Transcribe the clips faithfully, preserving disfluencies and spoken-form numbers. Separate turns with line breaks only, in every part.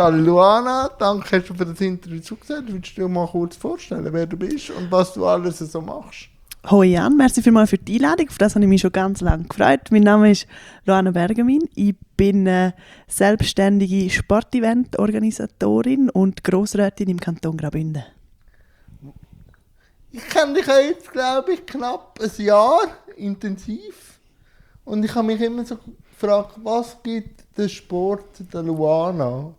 Charlie Luana, danke hast du für das Interview zugesagt. Willst du dir mal kurz vorstellen, wer du bist und was du alles so machst?
Hoi Jan, merci vielmals für die Einladung, auf das habe ich mich schon ganz lange gefreut. Mein Name ist Luana Bergamin, ich bin eine selbstständige Sportevent-Organisatorin und Grossrätin im Kanton Graubünden.
Ich kenne dich jetzt, glaube ich, knapp ein Jahr intensiv. Und ich habe mich immer so gefragt, was gibt der Sport der Luana?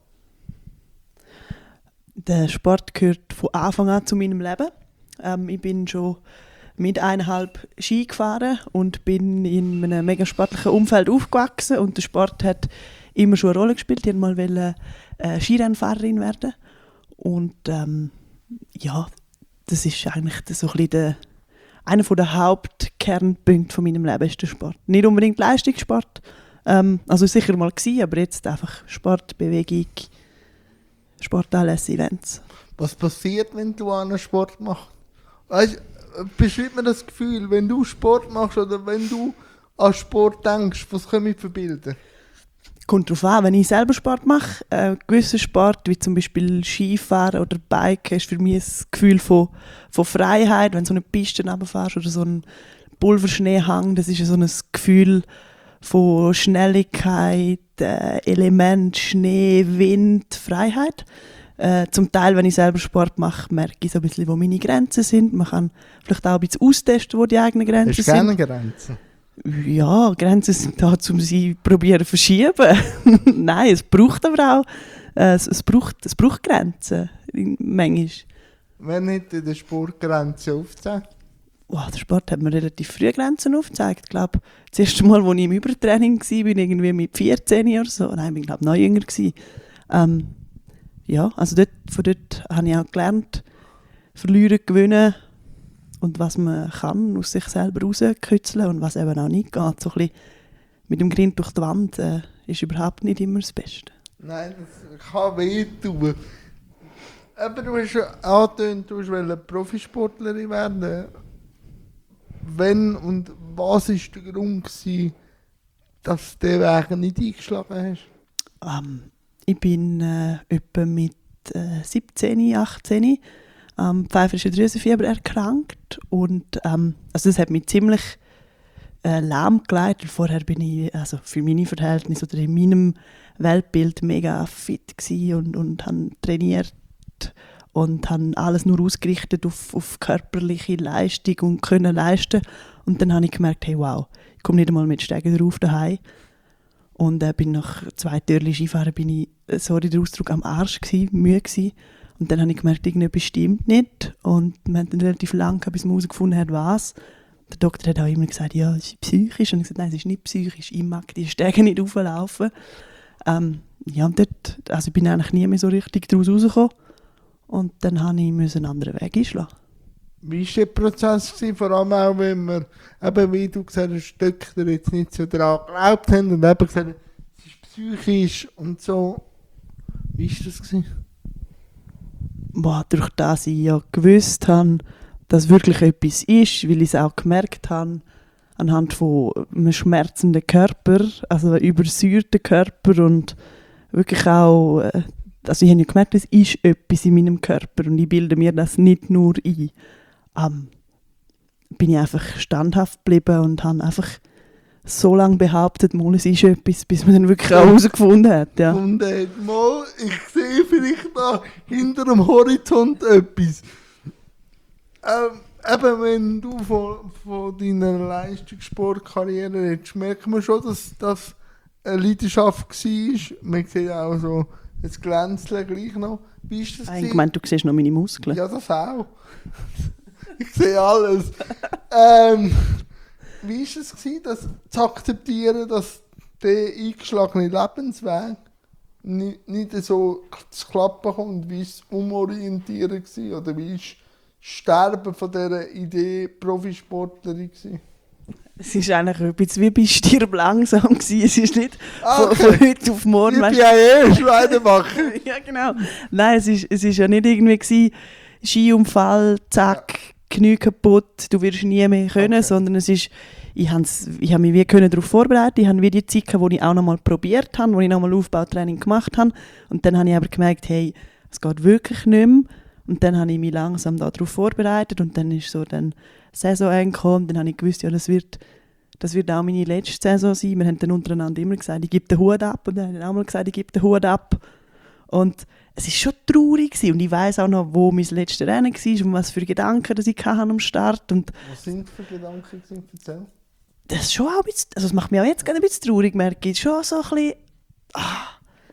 Der Sport gehört von Anfang an zu meinem Leben. Ähm, ich bin schon mit eineinhalb Ski gefahren und bin in einem mega sportlichen Umfeld aufgewachsen. Und der Sport hat immer schon eine Rolle gespielt. Ich wollte mal äh, Skirennfahrerin werden. Und ähm, ja, das ist eigentlich so ein bisschen der, einer der Hauptkernpunkte von meinem Leben, ist der Sport. Nicht unbedingt Leistungssport, ähm, also sicher mal gewesen, aber jetzt einfach Sport, Bewegung, Sportanlässe, Events.
Was passiert, wenn du einen Sport machst? Weißt, beschreib mir das Gefühl, wenn du Sport machst oder wenn du an Sport denkst, was können wir für Bilder?
Kommt darauf an, wenn ich selber Sport mache, äh, gewisser Sport, wie zum Beispiel Skifahren oder Biken, ist für mich ein Gefühl von, von Freiheit. Wenn du so eine Piste runterfährst oder so einen Pulverschneehang, das ist so ein Gefühl von Schnelligkeit, äh, Element, Schnee, Wind, Freiheit. Äh, zum Teil, wenn ich selber Sport mache, merke ich so ein bisschen, wo meine Grenzen sind. Man kann vielleicht auch ein bisschen austesten, wo die eigenen Grenzen
Hast
sind.
Hast du gerne Grenzen?
Ja, Grenzen sind da, um sie probieren zu verschieben. Nein, es braucht aber auch äh, es, es, braucht, es braucht Grenzen, manchmal.
Wenn nicht in der Sport Grenzen aufzeigen?
Oh, der Sport hat mir relativ früh Grenzen aufgezeigt. Ich glaube, das erste Mal, als ich im Übertraining war, bin ich irgendwie mit vierzehn oder so. Nein, ich glaube noch jünger gewesen. Ähm, ja, also dort, von dort habe ich auch gelernt, verlieren, gewinnen. Und was man kann, aus sich selber rauskitzeln und was eben auch nicht geht. So ein bisschen mit dem Grind durch die Wand äh, ist überhaupt nicht immer das Beste.
Nein, das kann wehtun. Aber du hast schon angetönt, du wolltest Profisportlerin werden. Wenn und was war der Grund gewesen, dass du den Weg nicht eingeschlagen hast?
Ähm, ich bin äh, etwa mit äh, siebzehn, achtzehn am pfeiferischen Drüsenfieber erkrankt und ähm, also das hat mich ziemlich äh, lahmgelegt. Vorher bin ich also für meine Verhältnisse oder in meinem Weltbild mega fit gsi und und habe trainiert und habe alles nur ausgerichtet auf, auf körperliche Leistung und können leisten. Und dann habe ich gemerkt, hey wow, ich komme nicht einmal mit Steigen drauf daheim. Und äh, bin nach zwei Türchen Skifahren bin ich, sorry der Ausdruck, am Arsch gsi, müde gsi. Und dann habe ich gemerkt, irgendetwas stimmt nicht. Und wir haben dann relativ lange, bis man herausgefunden hat, was. Der Doktor hat auch immer gesagt, ja, es ist psychisch. Und ich habe gesagt, nein, es ist nicht psychisch. Ich mag die Stege nicht rauflaufen. Ähm, ja, und dort, also ich bin eigentlich nie mehr so richtig daraus rausgekommen. Und dann musste ich einen anderen Weg einschlagen.
Wie war der Prozess gewesen? Vor allem auch, wenn wir, eben wie du gesagt hast, Stöckler jetzt nicht so daran geglaubt haben und eben gesagt haben, es ist psychisch und so. Wie war das gewesen?
Boah, durch das ich ja gewusst habe, dass wirklich etwas ist, weil ich es auch gemerkt habe, anhand von einem schmerzenden Körper, also einem übersäuerten Körper und wirklich auch, also ich habe ja gemerkt, es ist etwas in meinem Körper und ich bilde mir das nicht nur ein. Ähm, bin ich einfach standhaft geblieben und habe einfach so lange behauptet, mal, es ist etwas, bis man dann wirklich auch herausgefunden hat. Ja.
Und äh, mal, ich sehe vielleicht da hinter dem Horizont etwas. Ähm, eben, wenn du von, von deiner Leistungssportkarriere redest, merkt man schon, dass das eine Leidenschaft war. Man sieht auch so ein Glänzchen gleich noch. Wie ist das?
Ich meine, du siehst noch meine Muskeln.
Ja, das auch. Ich sehe alles. ähm, Wie war es, das zu akzeptieren, dass der eingeschlagene Lebensweg nicht, nicht so zu klappen kommt? Wie war das Umorientieren? Oder wie war das Sterben von dieser Idee Profisportlerin?
Es war eigentlich ein bisschen wie bei Stirb langsam. Es ist nicht
Ah, okay.
von, von heute auf morgen.
Ich bin ja eh Schweinemacher.
Ja, genau. Nein, es ist, es ist ja nicht irgendwie gewesen, Skiunfall, zack, Knie kaputt, du wirst nie mehr können, okay. Sondern es ist ich habe ich hab mich wie können darauf vorbereitet. Ich habe wie die Zeit, wo ich auch noch mal probiert habe, wo ich noch mal Aufbautraining gemacht habe. Und dann habe ich aber gemerkt, hey, es geht wirklich nicht mehr. Und dann habe ich mich langsam darauf vorbereitet und dann ist so dann Saison angekommen. Dann habe ich gewusst, ja, das wird, das wird auch meine letzte Saison sein. Wir haben dann untereinander immer gesagt, ich gebe den Hut ab. Und dann haben wir auch mal gesagt, ich gebe den Hut ab. Und es war schon traurig gewesen. Und ich weiss auch noch, wo mein letztes Rennen war und was für Gedanken dass ich hatte am Start. Und
was sind für Gedanken gewesen? Erzähl.
Das ist schon auch ein bisschen, also das macht mich auch jetzt gerade ein bisschen traurig, merke ich. Schon so ein bisschen, ah,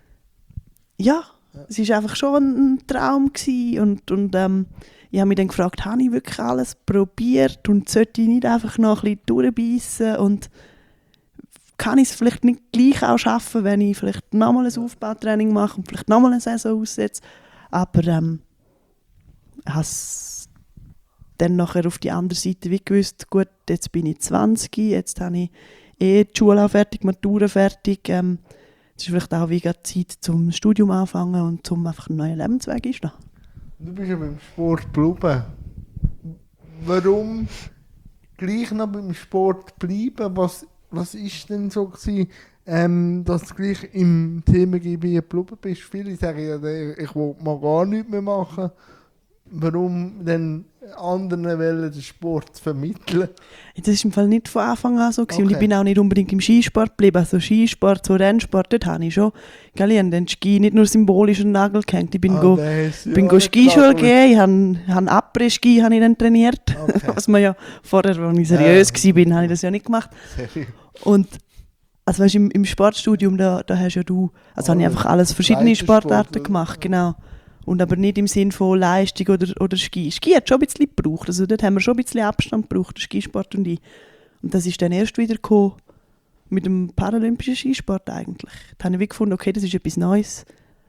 ja, ja, es war einfach schon ein Traum gewesen. Und, und ähm, ich habe mich dann gefragt, habe ich wirklich alles probiert und sollte ich nicht einfach noch ein bisschen durchbeissen und kann ich es vielleicht nicht gleich auch schaffen, wenn ich vielleicht nochmal ein Aufbautraining mache und vielleicht nochmal eine Saison aussetze. Aber ähm, ich habe es dann nachher auf die andere Seite wie gewusst, gut, jetzt bin ich zwanzig, jetzt habe ich eh die Schule auch fertig, die Matura fertig. Ähm, es ist vielleicht auch wie gerade Zeit zum Studium anfangen und zum einfach einen neuen Lebensweg einschlagen.
Du bist ja beim Sport geblieben. Warum gleich noch beim Sport bleiben? Was Was ist denn so gewesen, ähm, dass du gleich im Themengebiet geblieben bist? Viele sagen ja, ich will mal gar nichts mehr machen. Warum denn anderen wollen den Sport vermitteln?
Das war im Fall nicht von Anfang an so. Okay. Und ich
Okay.
bin auch nicht unbedingt im Skisport geblieben. Also Skisport, so Rennsport, dort habe ich schon. Gell, ich habe den Ski nicht nur symbolisch an den Nagel gehängt. Ich bin
Ah,
go,
das ist
bin
ja
go
nicht
Skischule
klar.
gehen, ich habe, habe Après-Ski habe ich dann trainiert.
Okay.
Was man ja vorher, als ich seriös
Ja.
war, habe ich das ja nicht gemacht.
Seriös.
Und also weißt, im, im Sportstudium, da, da hast ja du, also habe ich
Alles.
einfach alles verschiedene
Breitensport,
Sportarten
oder?
gemacht, genau. Und aber nicht im Sinn von Leistung oder, oder Ski. Ski hat schon ein bisschen gebraucht, also dort haben wir schon ein bisschen Abstand gebraucht, der Skisport und ich. Und das ist dann erst wieder gekommen mit dem paralympischen Skisport eigentlich. Da habe ich wie gefunden, okay, das ist etwas Neues.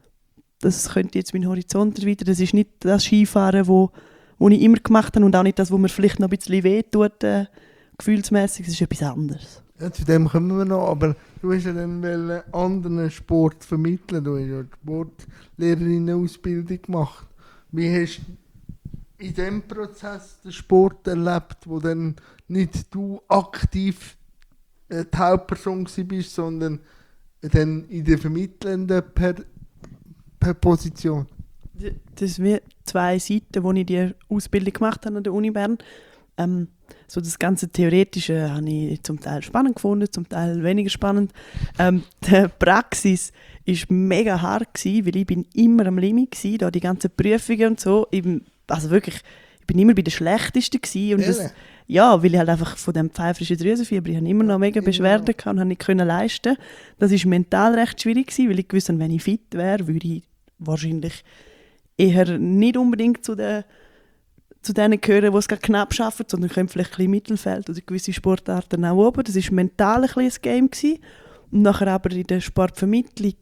Das könnte jetzt meinen Horizont erweitern. Das ist nicht das Skifahren, wo, wo ich immer gemacht habe und auch nicht das, wo mir vielleicht noch ein bisschen weh tut, äh, gefühlsmässig. Das ist etwas anderes.
Ja, zu dem kommen wir noch, aber du hast ja dann wollen anderen Sport vermitteln. Du hast ja die Sportlehrerinnen-Ausbildung gemacht. Wie hast du in diesem Prozess den Sport erlebt, wo dann nicht du aktiv äh, die Hauptperson bist, sondern dann in der vermittelnden per, per Position?
Das sind wie zwei Seiten, wo ich die Ausbildung gemacht habe an der Uni Bern. Ähm, so das ganze Theoretische habe ich zum Teil spannend gefunden, zum Teil weniger spannend. Ähm, die Praxis war mega hart gewesen, weil ich bin immer am Limit war, da die ganzen Prüfungen und so. Ich bin, also wirklich, ich bin immer bei den Schlechtesten gewesen. Und das, ja, weil ich halt einfach von dem pfeiferischen Drüsenfieber, ich hatte immer noch mega Beschwerden gehabt und habe nicht können leisten. Das war mental recht schwierig gewesen, weil ich gewusst habe, wenn ich fit wäre, würde ich wahrscheinlich eher nicht unbedingt zu den zu denen gehören, die es gerade knapp schaffen, sondern können vielleicht ein bisschen Mittelfeld oder gewisse Sportarten auch oben. Das war mental ein bisschen ein Game gewesen. Und nachher aber in der Sportvermittlung,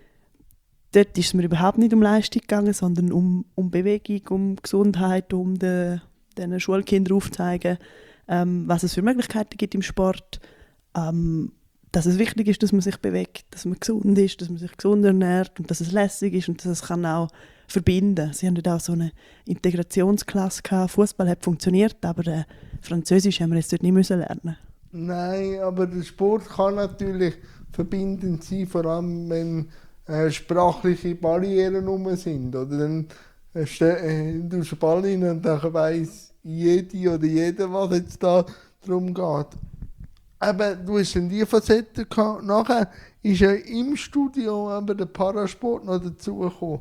dort ist es mir überhaupt nicht um Leistung gegangen, sondern um, um Bewegung, um Gesundheit, um den, den Schulkindern aufzuzeigen, ähm, was es für Möglichkeiten gibt im Sport. Ähm, dass es wichtig ist, dass man sich bewegt, dass man gesund ist, dass man sich gesund ernährt und dass es lässig ist und dass es kann auch verbinden. Sie haben da auch so eine Integrationsklasse gehabt. Fußball hat funktioniert, aber äh, Französisch haben wir jetzt dort nicht müssen lernen.
Nein, aber der Sport kann natürlich verbindend sein, vor allem wenn äh, sprachliche Barrieren rum sind. Oder dann äh, ste- äh, du den Ball rein und dann weiss jede oder jeder, was jetzt da darum geht. Eben, du hast dann die Facette gehabt. Nachher ist ja im Studio aber der Parasport noch dazugekommen.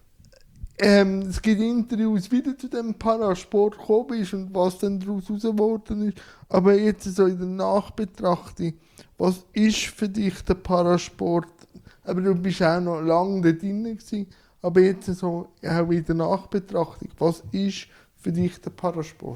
Ähm, es gibt Interviews, wie du zu dem Parasport gekommen bist und was dann daraus geworden ist. Aber jetzt so in der Nachbetrachtung, was ist für dich der Parasport? Aber du bist auch noch lange da drin gewesen. Aber jetzt so auch in der Nachbetrachtung, was ist für dich der Parasport?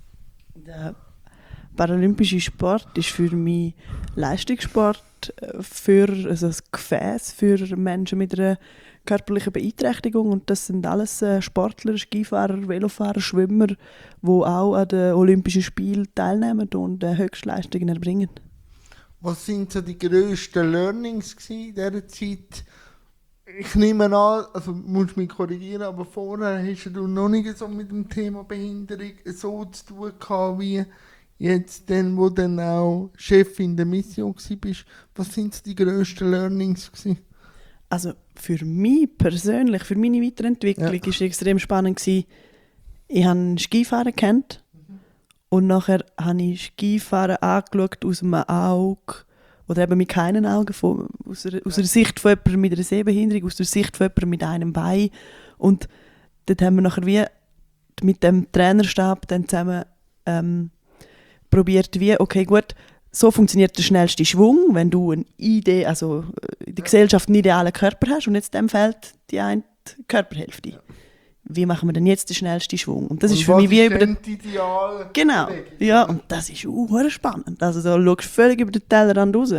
Der paralympische Sport ist für mich Leistungssport, für, also ein Gefäß für Menschen mit einer körperlichen Beeinträchtigung. Und das sind alles äh, Sportler, Skifahrer, Velofahrer, Schwimmer, die auch an den Olympischen Spielen teilnehmen und äh, Höchstleistungen erbringen.
Was sind so die grössten Learnings in dieser Zeit? Ich nehme an, also musst mich korrigieren, aber vorher hast du noch nicht so mit dem Thema Behinderung so zu tun gehabt wie jetzt dann, wo dann auch Chefin der Mission warst, was sind so die grössten Learnings gewesen?
Also für mich persönlich, für meine Weiterentwicklung,
Ja.
war es extrem spannend gewesen. Ich habe Skifahren gekannt und nachher habe ich Skifahren angeschaut aus einem Auge oder eben mit keinen Augen, von, aus, der, aus der Sicht von jemandem mit einer Sehbehinderung, aus der Sicht von jemandem mit einem Bein. Und dort haben wir nachher wie mit dem Trainerstab dann zusammen ähm, probiert, wie, okay, gut, so funktioniert der schnellste Schwung, wenn du eine Idee, also in der Gesellschaft einen idealen Körper hast und jetzt dem fehlt die eine Körperhälfte.
Ja.
Wie machen wir denn jetzt den schnellsten Schwung? Und das
Und
ist für
was
mich wie
ist
über
denn
den...
die ideale
Genau,
Bewegung?
ja, und das ist uh, spannend. Also da schaust du völlig über den Tellerrand raus.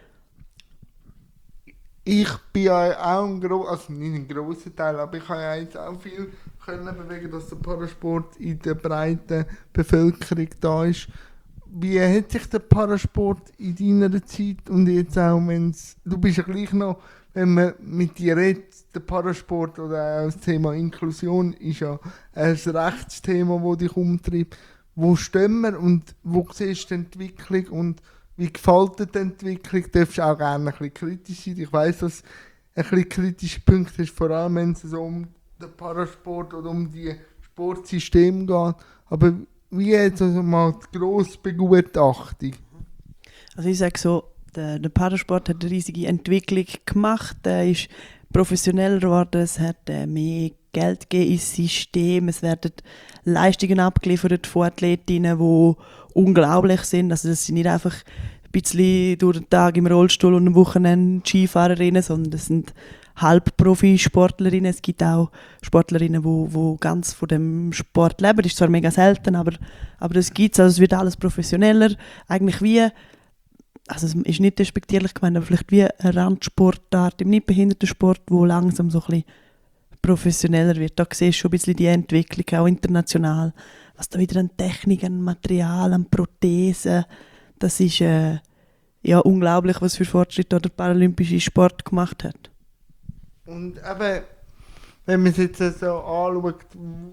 Ich bin ja auch ein grosser, also nicht ein grosser Teil, aber ich habe ja jetzt auch viel können bewegen, dass der Parasport in der breiten Bevölkerung da ist. Wie hat sich der Parasport in deiner Zeit und jetzt auch, wenn's, du bist ja gleich noch, wenn man mit dir redet, der Parasport oder auch das Thema Inklusion ist ja ein Rechtsthema, das dich umtreibt. Wo stehen wir und wo siehst du die Entwicklung und wie gefällt dir die Entwicklung? Du darfst auch gerne ein bisschen kritisch sein. Ich weiss, dass ein bisschen kritische Punkte ist, vor allem wenn es so um den Parasport oder um die Sportsysteme geht. Aber wie jetzt also mal die grosse Begutachtung?
Also ich sage so, der, der Parasport hat eine riesige Entwicklung gemacht, er ist professioneller geworden, es hat äh, mehr Geld gegeben ins System, es werden Leistungen abgeliefert von Athletinnen, die unglaublich sind, also das sind nicht einfach ein bisschen durch den Tag im Rollstuhl und am Wochenende Skifahrerinnen, sondern das sind Halbprofi-Sportlerinnen, es gibt auch Sportlerinnen, die wo, wo ganz von dem Sport leben, das ist zwar mega selten, aber, aber das gibt es, also es wird alles professioneller, eigentlich wie, also es ist nicht despektierlich gemeint, aber vielleicht wie eine Randsportart im Nichtbehindertensport, wo langsam so ein bisschen professioneller wird. Da siehst du schon ein bisschen die Entwicklung, auch international. Was da wieder an Technik, an Material, an Prothesen, das ist äh, ja unglaublich, was für Fortschritte der paralympische Sport gemacht hat.
Und eben, wenn man es jetzt so anschaut,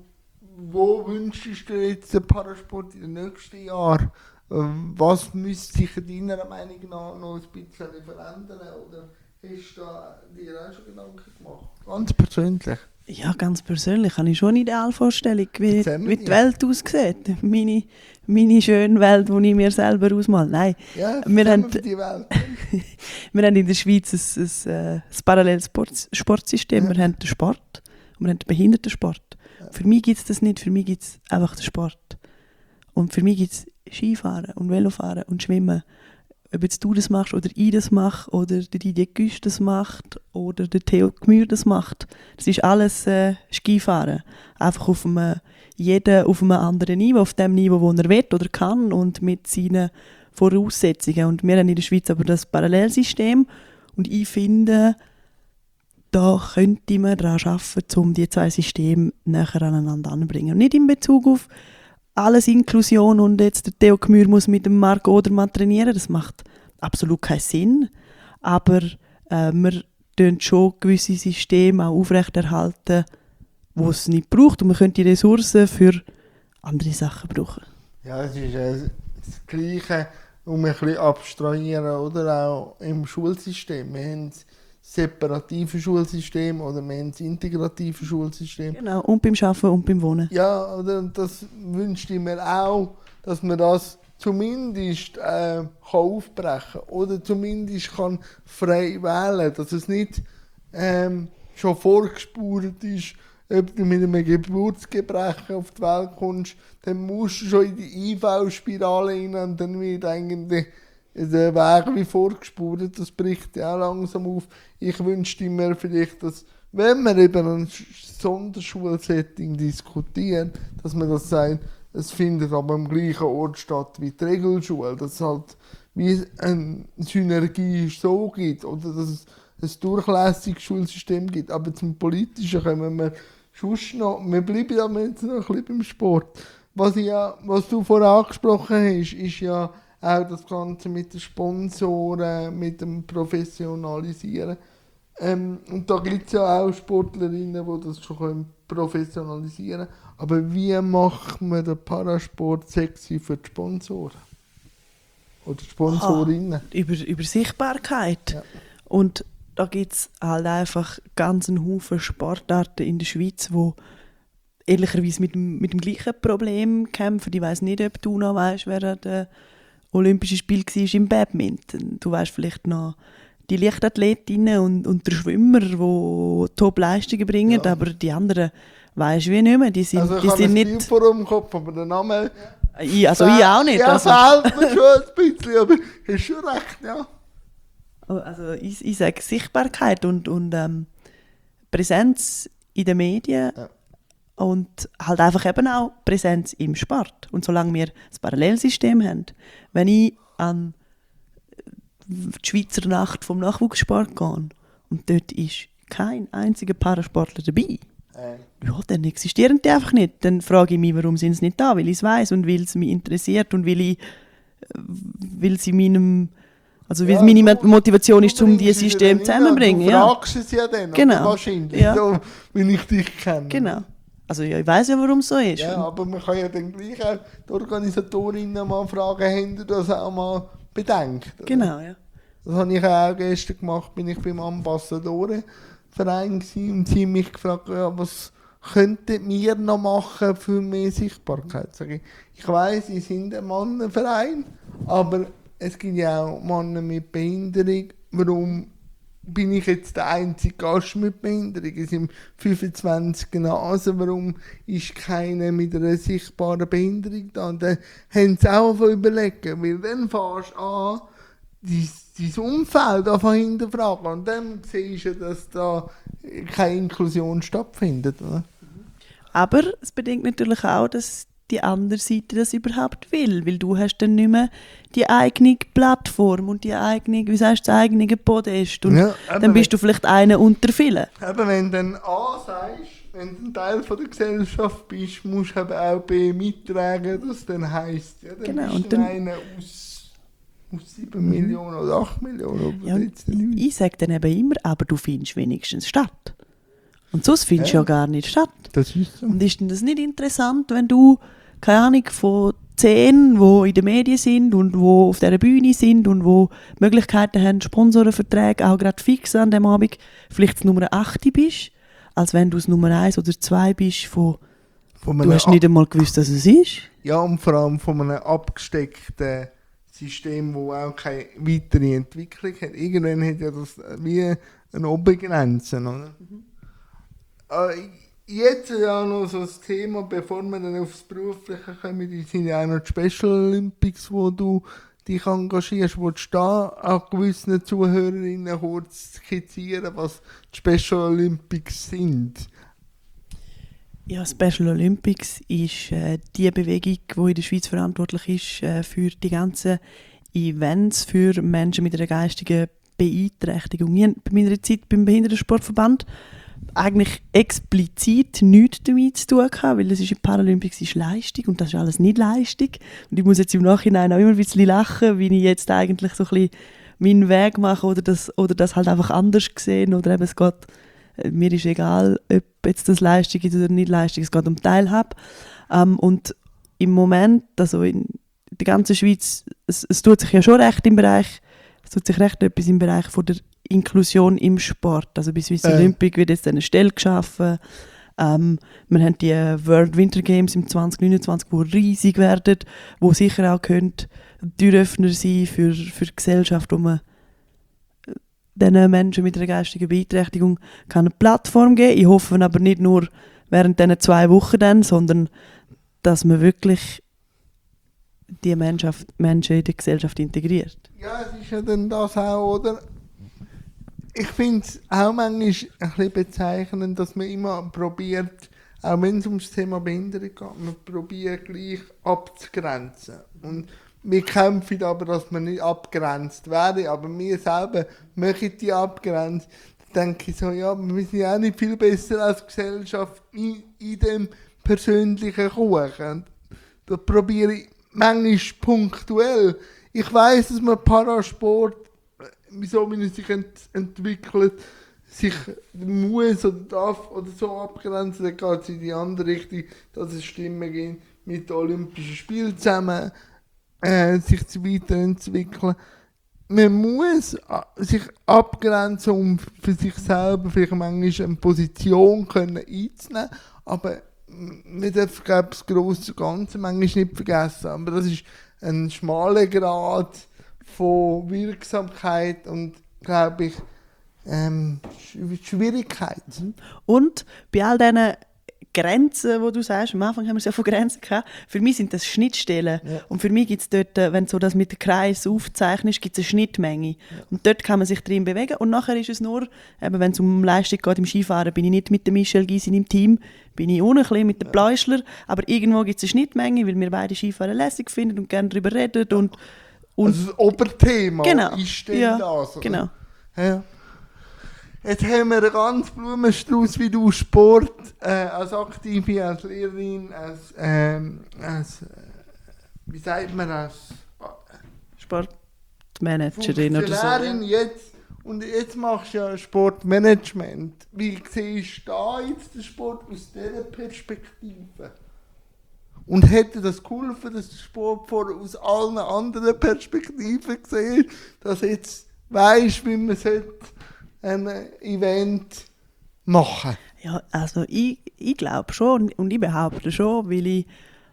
wo wünschst du jetzt den Parasport in den nächsten Jahren? Was müsste sich deiner Meinung nach noch ein bisschen verändern? Oder hast du da dir auch schon Gedanken gemacht? Ganz persönlich.
Ja, ganz persönlich habe ich schon eine Idealvorstellung, wie,
Erzähl mir
wie die
die.
Welt aussieht. Meine, meine schöne Welt, die ich mir selber ausmale. Nein,
Ja,
wir haben,
für die Welt.
wir haben in der Schweiz ein, ein, ein, ein paralleles Sport, Sportsystem.
Ja.
Wir haben den Sport und wir haben den Behindertensport.
Ja.
Für mich gibt es das nicht, für mich gibt es einfach den Sport. Und für mich gibt es Skifahren und Velofahren und Schwimmen. Ob jetzt du das machst oder ich das mache oder der Didier Güsch das macht oder der Theo Gmür das macht. Das ist alles äh, Skifahren. Einfach auf einem, jeder auf einem anderen Niveau, auf dem Niveau, wo er will oder kann und mit seinen Voraussetzungen. Und wir haben in der Schweiz aber das Parallelsystem und ich finde, da könnte man daran arbeiten, um die zwei Systeme näher aneinander anzubringen. Und nicht in Bezug auf alles Inklusion und jetzt der Theo Gmür muss mit dem Marc Odermatt trainieren, das macht absolut keinen Sinn. Aber äh, wir tun schon gewisse Systeme auch aufrechterhalten, die es nicht braucht. Und wir können die Ressourcen für andere Sachen brauchen.
Ja, es ist äh, das Gleiche, um ein bisschen abstrahieren, oder auch im Schulsystem. Wir haben das separative Schulsystem oder wir haben das integrative Schulsystem.
Genau, und beim Arbeiten und beim Wohnen.
Ja, oder das wünschte ich mir auch, dass man das zumindest äh, kann aufbrechen kann oder zumindest kann frei wählen, dass es nicht ähm, schon vorgespurt ist, ob du mit einem Geburtsgebrechen auf die Welt kommst, dann musst du schon in die I V-Spirale rein und dann wird eigentlich der Weg wie vorgespurt, das bricht ja auch langsam auf. Ich wünschte mir vielleicht, dass, wenn wir über ein Sonderschulsetting diskutieren, dass man das sagt, es findet aber am gleichen Ort statt wie die Regelschule, dass es halt wie eine Synergie so gibt oder dass es ein durchlässiges Schulsystem gibt. Aber zum Politischen kommen wir sonst noch, wir bleiben ja jetzt noch ein bisschen beim Sport. Was, ich ja, was du vorher angesprochen hast, ist ja auch das Ganze mit den Sponsoren, mit dem Professionalisieren. Ähm, und da gibt es ja auch Sportlerinnen, die das schon können professionalisieren können. Aber wie macht man den Parasport sexy für die Sponsoren? Oder die Sponsorinnen?
Ah, über, über Sichtbarkeit.
Ja.
Und da gibt es halt einfach ganz einen Haufen Sportarten in der Schweiz, die ehrlicherweise mit dem, mit dem gleichen Problem kämpfen. Ich weiss nicht, ob du noch weißt, wer an den Olympischen Spielen war im Badminton. Du weißt vielleicht noch die Leichtathletinnen und, und der Schwimmer, die Top-Leistungen bringen, ja. Aber die anderen weisst du wie nicht mehr. Die sind,
also ich
die
habe
sind
ein
nicht...
Bild vor dem Kopf, aber der Name...
Ich, also ich auch nicht.
Ja,
also.
fehlt mir schon ein bisschen, aber hast schon recht, ja.
Also ich, ich sage Sichtbarkeit und, und ähm, Präsenz in den Medien, ja. Und halt einfach eben auch Präsenz im Sport. Und solange wir das Parallelsystem haben, wenn ich an die Schweizer Nacht vom Nachwuchssport gehe und dort ist kein einziger Parasportler dabei, äh. ja, dann existieren die einfach nicht. Dann frage ich mich, warum sind sie nicht da? Weil ich es weiss und weil es mich interessiert und weil, ich, weil sie meinem... Also weil ja, meine du, Motivation ist, um dieses System zusammenzubringen.
Du fragst ja. es ja dann,
genau.
wahrscheinlich,
ja.
so, wenn ich dich kenne.
Genau. Also ja, ich weiss ja, warum es so ist.
Ja, aber man kann ja dann gleich auch die Organisatorinnen mal fragen, haben die das auch mal bedenkt? Oder?
Genau, ja.
Das habe ich auch gestern gemacht, bin ich beim Ambassadorenverein gewesen und sie haben mich gefragt, ja, was könnten wir noch machen für mehr Sichtbarkeit? Sag ich, ich weiss, sie sind ein Mannenverein, aber es gibt ja auch Männer mit Behinderung. Warum bin ich jetzt der einzige Gast mit Behinderung? Es sind fünfundzwanzig Nasen. Warum ist keiner mit einer sichtbaren Behinderung da? Und dann haben sie auch überlegen, weil dann fährst du an, dein Umfeld anfangen hinterfragen. Und dann siehst du, dass da keine Inklusion stattfindet. Oder?
Aber es bedingt natürlich auch, dass die andere Seite das überhaupt will, weil du hast dann nicht mehr die eigene Plattform und die eigene, wie sagst du, das eigene Podest und ja, dann bist du vielleicht einer unter vielen.
Eben, wenn du dann A sagst, wenn du ein Teil von der Gesellschaft bist, musst du eben auch B mittragen, das dann heisst, ja, dann
genau,
bist
und
du
dann,
einer aus, aus sieben Millionen oder acht Millionen.
Ja, jetzt ich ich sage dann eben immer, aber du findest wenigstens statt. Und sonst findest du ja. ja gar nicht statt.
Das ist so.
Und ist denn das nicht interessant, wenn du, keine Ahnung, von zehn, die in den Medien sind und die auf dieser Bühne sind und die Möglichkeiten haben, Sponsorenverträge auch gerade fix an dem Abend, vielleicht das Nummer acht bist, als wenn du das Nummer eins oder zwei bist von, von du hast nicht einmal gewusst, dass es ist.
Ja, und vor allem von einem abgesteckten System, das auch keine weitere Entwicklung hat. Irgendwann hat ja das wie eine Obergrenze, oder? Mhm. Jetzt ja noch so das Thema, bevor wir dann aufs Berufliche kommen, die sind ja auch noch die Special Olympics, wo du dich engagierst. Willst du da auch gewissen Zuhörerinnen kurz skizzieren, was die Special Olympics sind?
Ja, Special Olympics ist äh, die Bewegung, die in der Schweiz verantwortlich ist äh, für die ganzen Events für Menschen mit einer geistigen Beeinträchtigung. Ich habe bei meiner Zeit beim Behindertensportverband eigentlich explizit nichts damit zu tun gehabt, weil es ist in Paralympics ist Leistung und das ist alles nicht Leistung. Und ich muss jetzt im Nachhinein auch immer ein bisschen lachen, wie ich jetzt eigentlich so ein bisschen meinen Weg mache oder das, oder das halt einfach anders gesehen oder eben es geht, mir ist egal, ob jetzt das Leistung ist oder nicht Leistung, es geht um Teilhabe. Ähm, und im Moment, also in der ganzen Schweiz, es, es tut sich ja schon recht im Bereich, es tut sich recht etwas im Bereich von der Inklusion im Sport. Also bei Swiss äh. Olympic wird jetzt eine Stelle geschaffen. Ähm, wir haben die World Winter Games im zwanzig neunundzwanzig, die riesig werden, wo sicher auch könnt Türöffner sein für, für die Gesellschaft, wo man diesen Menschen mit einer geistigen Beeinträchtigung kann eine Plattform geben. Ich hoffe aber nicht nur während diesen zwei Wochen dann, sondern dass man wirklich die Menschen in die Gesellschaft integriert.
Ja, es ist ja dann das auch, oder? Ich finde es auch manchmal ein bisschen bezeichnend, dass man immer probiert, auch wenn es um das Thema Behinderung geht, man probiert gleich abzugrenzen. Und wir kämpfen aber, dass man nicht abgrenzt werden, aber wir selber möchten die abgrenzen. Dann denke ich so, ja, wir sind ja auch nicht viel besser als Gesellschaft in, in dem persönlichen Kuchen. Da probiere ich manchmal punktuell. Ich weiss, dass man Parasport, wieso man sich ent- entwickelt, sich muss oder darf oder so abgrenzen, dann geht es in die andere Richtung, dass es Stimmen gibt, mit den Olympischen Spielen zusammen äh, sich zu weiterentwickeln. Man muss sich abgrenzen, um für sich selber vielleicht manchmal eine Position können einzunehmen, aber man darf, glaube ich, das grosse Ganze manchmal nicht vergessen. Aber das ist ein schmaler Grad von Wirksamkeit und, glaube ich, ähm, Schwierigkeit.
Und bei all diesen Grenzen, die du sagst, am Anfang haben wir es ja von Grenzen gehabt, für mich sind das Schnittstellen. Ja. Und für mich gibt es dort, wenn du so das mit dem Kreis aufzeichnest, gibt es eine Schnittmenge. Ja. Und dort kann man sich drin bewegen. Und nachher ist es nur, eben, wenn es um Leistung geht im Skifahren, bin ich nicht mit dem Michel Gysin im Team, bin ich ohne ein bisschen mit dem Pläuschler, aber irgendwo gibt es eine Schnittmenge, weil wir beide Skifahren lässig finden und gerne darüber reden. Und, und
also das Oberthema
genau.
ist dann
ja,
das. Oder?
Genau.
Ja. Jetzt haben wir einen ganz Blumenstrauß, wie du Sport äh, als Aktive, als Lehrerin, als, ähm, als äh, wie sagt man das?
Sportmanagerin oder so.
Funktionärin jetzt, und jetzt machst du ja Sportmanagement. Wie siehst du da jetzt den Sport aus dieser Perspektive? Und hätte das geholfen, dass der Sport vorher aus allen anderen Perspektiven gesehen, dass du jetzt weisst, wie man sollte ein Event machen?
Ja, also ich, ich glaube schon und ich behaupte schon, weil ich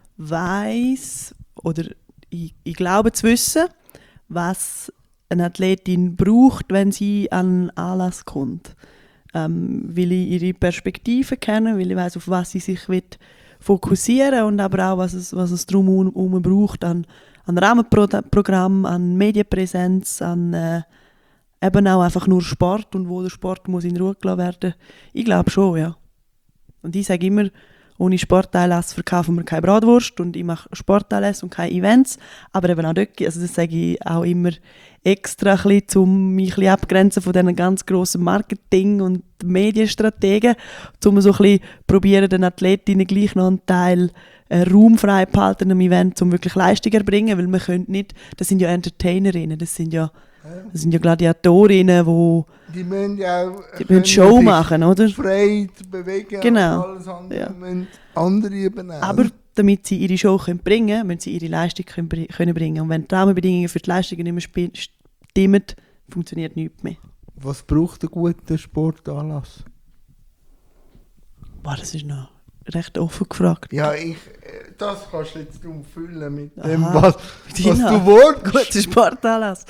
weiss oder ich, ich glaube zu wissen, was eine Athletin braucht, wenn sie an einen Anlass kommt. Ähm, weil ich ihre Perspektive kenne, weil ich weiss, auf was sie sich wird fokussieren und aber auch, was es, was es drumherum braucht an, an Rahmenprogramm, an Medienpräsenz, an äh, eben auch einfach nur Sport und wo der Sport muss in Ruhe gelassen werden. Ich glaube schon, ja. Und ich sage immer, ohne Sportanlass verkaufen wir keine Bratwurst und ich mache Sportanlässe und keine Events, aber eben auch dort, also das sage ich auch immer extra, ein bisschen, um mich ein bisschen abgrenzen von diesen ganz grossen Marketing- und Medienstrategen, um so ein bisschen probieren, den Athletinnen gleich noch einen Teil äh, Raum frei behalten am Event, um wirklich Leistung zu erbringen, weil man könnte nicht, das sind ja Entertainerinnen, das sind ja Das sind ja Gladiatorinnen, wo
die müssen ja auch
die müssen Show machen, oder?
Frei bewegen
genau.
und alles andere
ja.
müssen andere übernehmen.
Aber damit sie ihre Show können bringen können, müssen sie ihre Leistung können, können bringen. Und wenn die Rahmenbedingungen für die Leistungen nicht mehr stimmen, funktioniert nichts mehr.
Was braucht ein guter Sportanlass?
Boah, das ist noch recht offen gefragt.
Ja, ich, das kannst du jetzt umfüllen mit
Aha.
dem, was, was
Ja.
du willst.
Guter Sportanlass.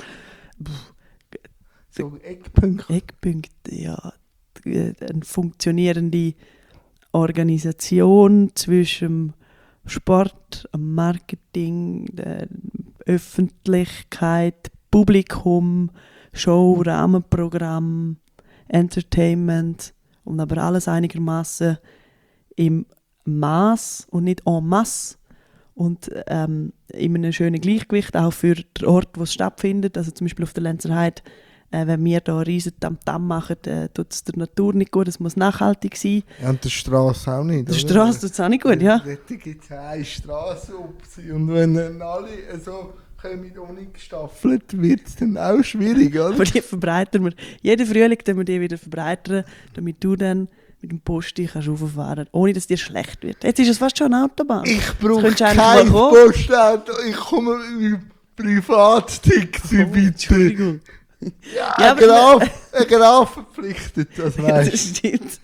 So Eckpunkte.
Eckpunkte, ja. Eine funktionierende Organisation zwischen Sport, Marketing, der Öffentlichkeit, Publikum, Show, Rahmenprogramm, Entertainment und aber alles einigermaßen im Maß und nicht en masse und ähm, in einem schönen Gleichgewicht auch für den Ort, wo es stattfindet. Also zum Beispiel auf der Lenzerheide, äh, wenn wir da riesen Tamtam machen, äh, tut es der Natur nicht gut, es muss nachhaltig sein.
Ja, und der Straße auch nicht.
Der Straße tut es auch nicht gut, ja.
Dort gibt es eine Straße und wenn dann alle so kommen, ohne gestaffelt, wird es dann auch schwierig, oder?
Aber die verbreitern wir. Jeden Frühling können wir die wieder verbreitern, damit du dann mit dem Posti kannst rauffahren, ohne dass dir schlecht wird. Jetzt ist es fast schon eine Autobahn.
Ich brauche kein Postauto, ich komme mit Privattaxi, bitte.
Entschuldigung.
Ja,
Ja,
ein Graf, ein Graf verpflichtet, das
Ja,
weißt
das stimmt.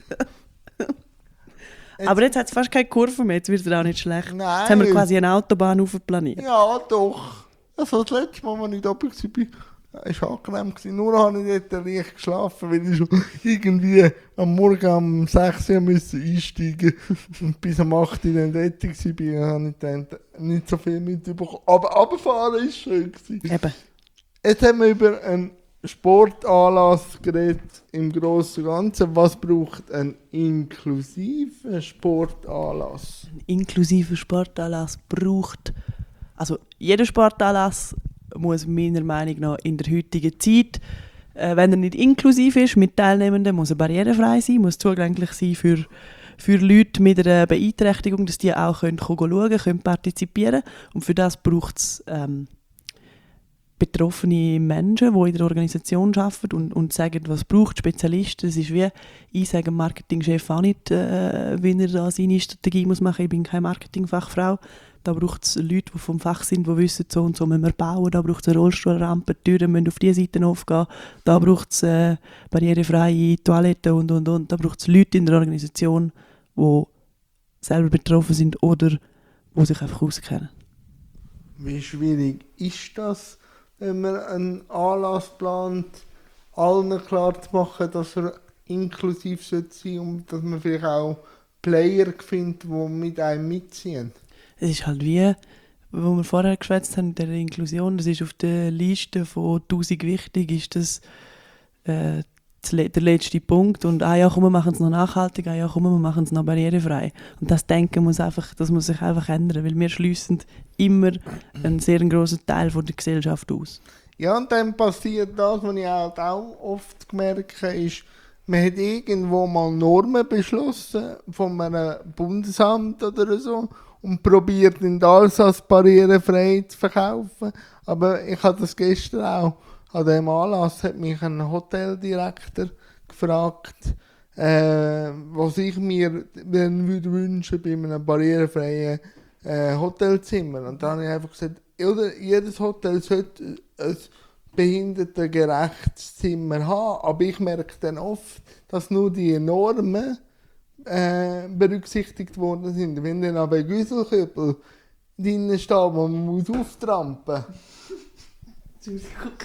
Aber jetzt hat es fast keine Kurve mehr, jetzt wird es auch nicht schlecht.
Nein.
Jetzt haben wir quasi eine Autobahn aufgeplaniert.
Ja, doch. Also das letzte Mal, als ich da war, war angenehm. Nur habe ich dort leicht geschlafen, weil ich schon irgendwie am Morgen um sechs Uhr müssen einsteigen musste. Und bis um acht Uhr dann dort war, habe ich dann nicht so viel mitbekommen. Aber runterfahren war schön.
Eben.
Jetzt haben wir über einen Sportanlass geredet im Großen und Ganzen. Was braucht ein inklusiver Sportanlass?
Ein inklusiver Sportanlass braucht, also jeder Sportanlass muss meiner Meinung nach in der heutigen Zeit, äh, wenn er nicht inklusiv ist mit Teilnehmenden, muss er barrierefrei sein, muss zugänglich sein für, für Leute mit einer Beeinträchtigung, dass die auch können, können schauen können, partizipieren können. Und für das braucht es ähm, betroffene Menschen, die in der Organisation arbeiten und, und sagen, was braucht Spezialisten. Es ist wie, ich sage dem Marketingchef auch nicht, äh, wie er da seine Strategie muss machen. Ich bin keine Marketingfachfrau. Da braucht es Leute, die vom Fach sind, die wissen, so und so müssen wir bauen. Da braucht es eine Rollstuhlrampe, die Türen müssen auf diese Seite aufgehen. Da braucht es äh, barrierefreie Toiletten und, und, und. Da braucht es Leute in der Organisation, die selber betroffen sind oder die sich einfach auskennen.
Wie schwierig ist das, wenn man einen Anlass plant, allen klar zu machen, dass er inklusiv sein sollte und dass man vielleicht auch Player findet, die mit einem mitziehen?
Es ist halt wie, wo wir vorher geschwätzt haben, der Inklusion, das ist auf der Liste von tausend wichtig, ist das äh, der letzte Punkt. Und ah ja, komm, wir machen es noch nachhaltig, ah ja, komm, wir machen es noch barrierefrei. Und das Denken muss einfach, das muss sich einfach ändern, weil wir schliessen immer einen sehr grossen Teil von der Gesellschaft aus.
Ja, und dann passiert das, was ich halt auch oft gemerkt habe, ist, man hat irgendwo mal Normen beschlossen von einem Bundesamt oder so und probiert dann alles als barrierefrei zu verkaufen. Aber ich hatte das gestern auch. An diesem Anlass hat mich ein Hoteldirektor gefragt, äh, was ich mir würde wünschen bei einem barrierefreien äh, Hotelzimmer. Und dann habe ich einfach gesagt, oder jedes Hotel sollte ein behindertengerechtes Zimmer haben. Aber ich merke dann oft, dass nur die Normen äh, berücksichtigt worden sind. Wenn dann aber ein Güsselkübel drinnen steht, wo man muss auftrampen muss,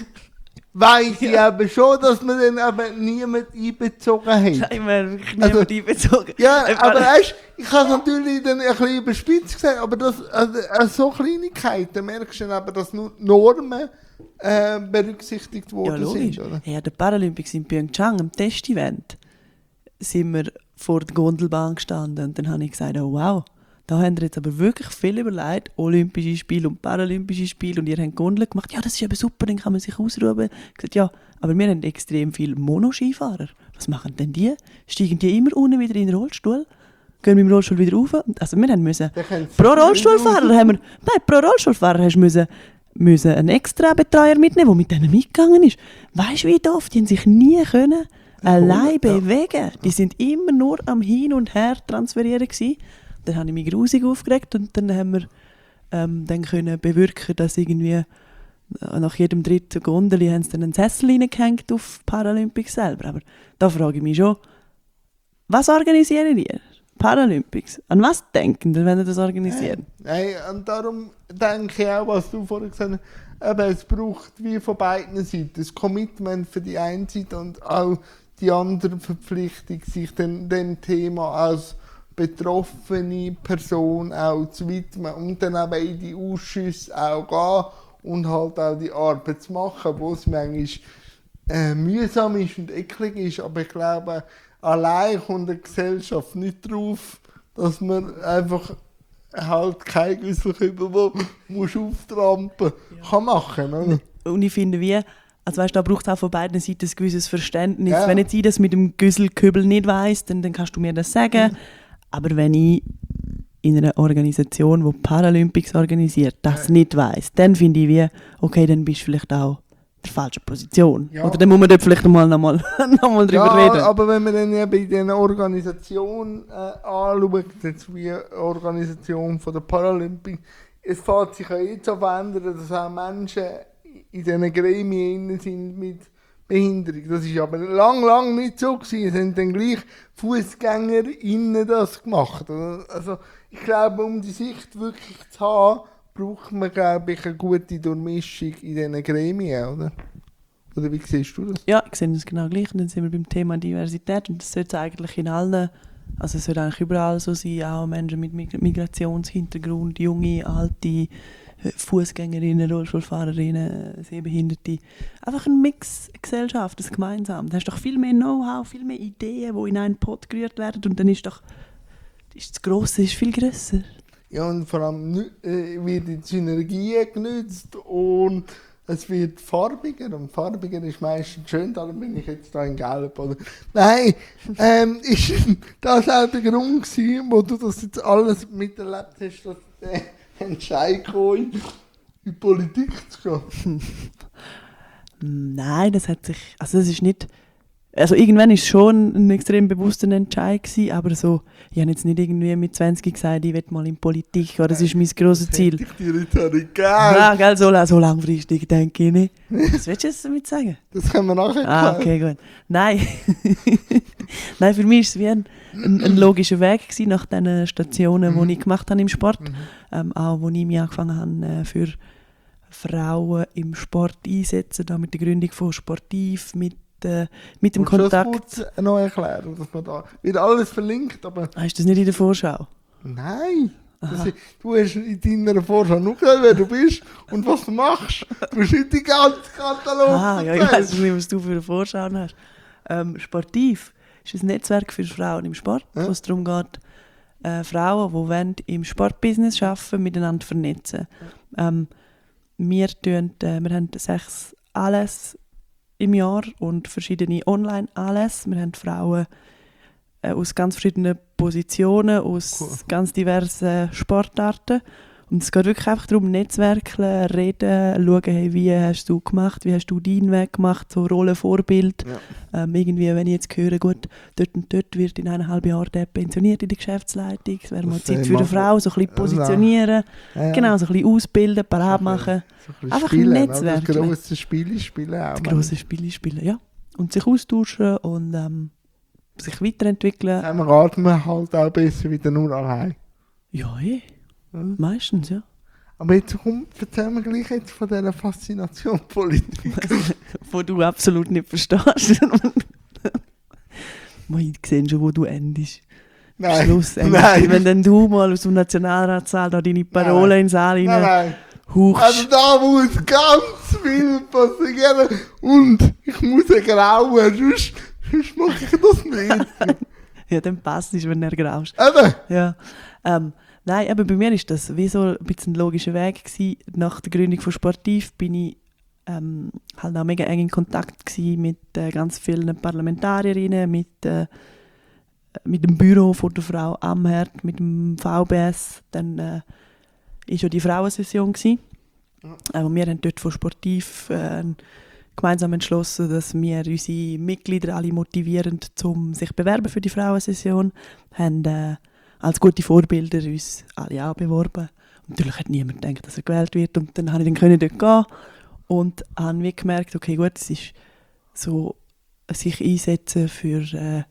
weiss ich ja. eben schon, dass man dann eben niemand einbezogen hat.
Nein, wir haben wirklich niemand also, einbezogen.
Ja, aber weißt, ich habe es natürlich dann ein bisschen überspitzt gesagt, aber das, also, also so Kleinigkeiten merkst du dann eben, dass nur Normen äh, berücksichtigt worden
ja,
sind. Oder?
Ja, der Paralympics in Pyeongchang, am Testevent, sind wir vor der Gondelbahn gestanden und dann habe ich gesagt, oh wow, da haben wir jetzt aber wirklich viel überlegt, Olympische Spiele und Paralympische Spiele und ihr habt Gondel gemacht, ja, das ist eben super, dann kann man sich ausruhen. Ich gesagt, ja, aber wir haben extrem viele Monoskifahrer. Was machen denn die? Steigen die immer unten wieder in den Rollstuhl? Gehen mit dem Rollstuhl wieder rauf? Also wir haben müssen, pro Rollstuhlfahrer haben wir, nein, pro Rollstuhlfahrer hast du müssen, müssen einen extra Betreuer mitnehmen, der mit denen mitgegangen ist. Weißt du, wie doof? Die haben sich nie können allein bewegen. Die sind immer nur am Hin und Her transferieren gewesen. Dann habe ich mich grusig aufgeregt und dann haben wir ähm, dann können bewirken, dass irgendwie nach jedem dritten Gondel haben sie dann einen Sessel reingehängt auf Paralympics selber. Aber da frage ich mich schon, was organisieren ihr? Paralympics? An was denken ihr, wenn ihr das organisieren?
Hey, und darum denke ich auch, was du vorhin gesagt hast, eben, es braucht wie von beiden Seiten das Commitment für die eine Seite und auch die andere Verpflichtung, sich dem, dem Thema als betroffene Person auch zu widmen und dann eben in die Ausschüsse auch gehen und halt auch die Arbeit zu machen, wo es manchmal äh, mühsam ist und eklig ist, aber ich glaube, allein kommt die Gesellschaft nicht drauf, dass man einfach halt kein Güsselkübel, wo musst auftrampen ja. kann machen, oder?
Und ich finde wie, also weißt, da braucht es auch von beiden Seiten ein gewisses Verständnis.
Ja.
Wenn jetzt ich das mit dem Güsselkübel nicht weiss, dann, dann kannst du mir das sagen. Mhm. Aber wenn ich in einer Organisation, die Paralympics organisiert, das ja. nicht weiss, dann finde ich wie, okay, dann bist du vielleicht auch in der falschen Position. Ja. Oder dann muss man dort vielleicht mal noch mal, noch mal drüber
ja,
reden.
Aber wenn man dann ja bei dieser Organisation äh, anschaut, jetzt wie Organisation von der Paralympics, es fängt sich ja jetzt auf ändern, dass auch Menschen in diesen Gremien sind mit Behinderung. Das war aber lang, lang nicht so gewesen. Es haben dann gleich FußgängerInnen das gemacht. Also ich glaube, um die Sicht wirklich zu haben, braucht man, glaube ich, eine gute Durchmischung in diesen Gremien, oder? Oder wie siehst du das?
Ja, ich sehe das genau gleich. Und dann sind wir beim Thema Diversität. Und das sollte eigentlich in allen, also es sollte eigentlich überall so sein, auch Menschen mit Migrationshintergrund, junge, alte, Fußgängerinnen, Rollstuhlfahrerinnen, Sehbehinderte. Einfach ein Mix Gesellschaft, das gemeinsam. Da hast du doch viel mehr Know-how, viel mehr Ideen, die in einen Pot gerührt werden. Und dann ist doch ist das Grosse ist viel grösser.
Ja, und vor allem äh, wird die Synergie genutzt und es wird farbiger. Und farbiger ist meistens schön, darum bin ich jetzt da in Gelb. Oder? Nein, ähm, ist das auch der Grund gewesen, wo du das jetzt alles miterlebt hast, dass äh, Entscheid gekommen. in die Politik zu gehen?
Nein, das hat sich, also das ist nicht, also irgendwann war es schon ein extrem bewusster Entscheid gewesen, aber so, ich habe jetzt nicht irgendwie mit zwanzig gesagt, ich will mal in Politik, oder das ist mein grosses Ziel.
Das hätte ich dir jetzt auch nicht gegeben.
Ja, gell, so, so langfristig denke ich nicht. Was willst du jetzt damit sagen?
Das können wir nachher
Ah, okay, gut. Nein. Nein, für mich war es wie ein, ein, ein logischer Weg gewesen, nach den Stationen,
Mhm.
die ich gemacht habe im Sport.
Mhm.
Ähm, auch wo ich mich angefangen habe, äh, für Frauen im Sport einsetzen, da mit der Gründung von Sportiv, mit, äh, mit dem
Willst du das
Kontakt.
kurz noch erklären, dass man da wird alles verlinkt, aber
Hast du das nicht in der Vorschau?
nein. Das
Aha.
ist, du hast in deiner Vorschau nur gesagt, wer du bist und was du machst. Du hast nicht die ganze Katalog
Ah, ja, ich
erzählt.
weiss nicht, was du für eine Vorschau hast. Ähm, Sportiv ist ein Netzwerk für Frauen im Sport,
Ja.
wo es darum geht, äh, Frauen, die wollen, im Sportbusiness arbeiten, miteinander vernetzen. Ähm, wir, tun, äh, wir haben sechs Anlässe im Jahr und verschiedene Online-Anlässe. Wir haben Frauen äh, aus ganz verschiedenen Positionen, aus
Cool.
ganz diversen Sportarten. Und es geht wirklich einfach darum, Netzwerken, reden, schauen, hey, wie hast du gemacht, wie hast du deinen Weg gemacht, so Rollenvorbild.
Ja.
Ähm, irgendwie, wenn ich jetzt höre, gut, dort und dort wird in eineinhalb Jahren der pensioniert in der Geschäftsleitung, es wäre mal
Das
Zeit
wäre
für eine
mal-
Frau, so ein bisschen
Ja.
positionieren,
Ja,
genau, so ein bisschen ausbilden, parat
So ein bisschen-
machen,
so ein bisschen
Einfach
spielen,
ein
oder?
Netzwerk.
Das grosse Spiele spielen auch.
das grosse Spiele spielen, ja. Und sich austauschen und ähm, sich weiterentwickeln.
Zusammen raten wir halt auch besser wieder nur allein.
Ja, eh,
Ja.
meistens, ja.
Aber jetzt komm, erzähl mir gleich jetzt von dieser Faszination Politik.
Wo du absolut nicht verstehst. Ich sehe schon, wo du endest.
Nein,
Schlussendlich.
nein.
Wenn dann du mal aus dem Nationalratssaal da deine Parole
Nein.
in den Saal
nein,
rein
nein.
hauchst.
Also da muss ganz viel passieren und ich muss ja grauen, sonst, sonst mache ich das nicht.
Ja, dann passt es, wenn er graust.
Eben.
Ja. Ähm, nein, aber bei mir war das wie so ein bisschen ein logischer Weg gewesen. Nach der Gründung von Sportiv bin ich ähm, halt auch mega eng in Kontakt gewesen mit äh, ganz vielen Parlamentarierinnen, mit, äh, mit dem Büro von der Frau Amherd, mit dem V B S. Dann äh, war ja die Frauensession gewesen.
Ja.
Äh, und wir haben dort von Sportiv äh, gemeinsam entschlossen, dass wir unsere Mitglieder alle motivieren, um sich zu bewerben für die Frauensession. Haben äh, als gute Vorbilder uns alle anbeworben. Und natürlich hat niemand gedacht, dass er gewählt wird. Und dann konnte ich dann dort gehen und habe wie gemerkt, okay, gut, es ist so, sich einsetzen für äh,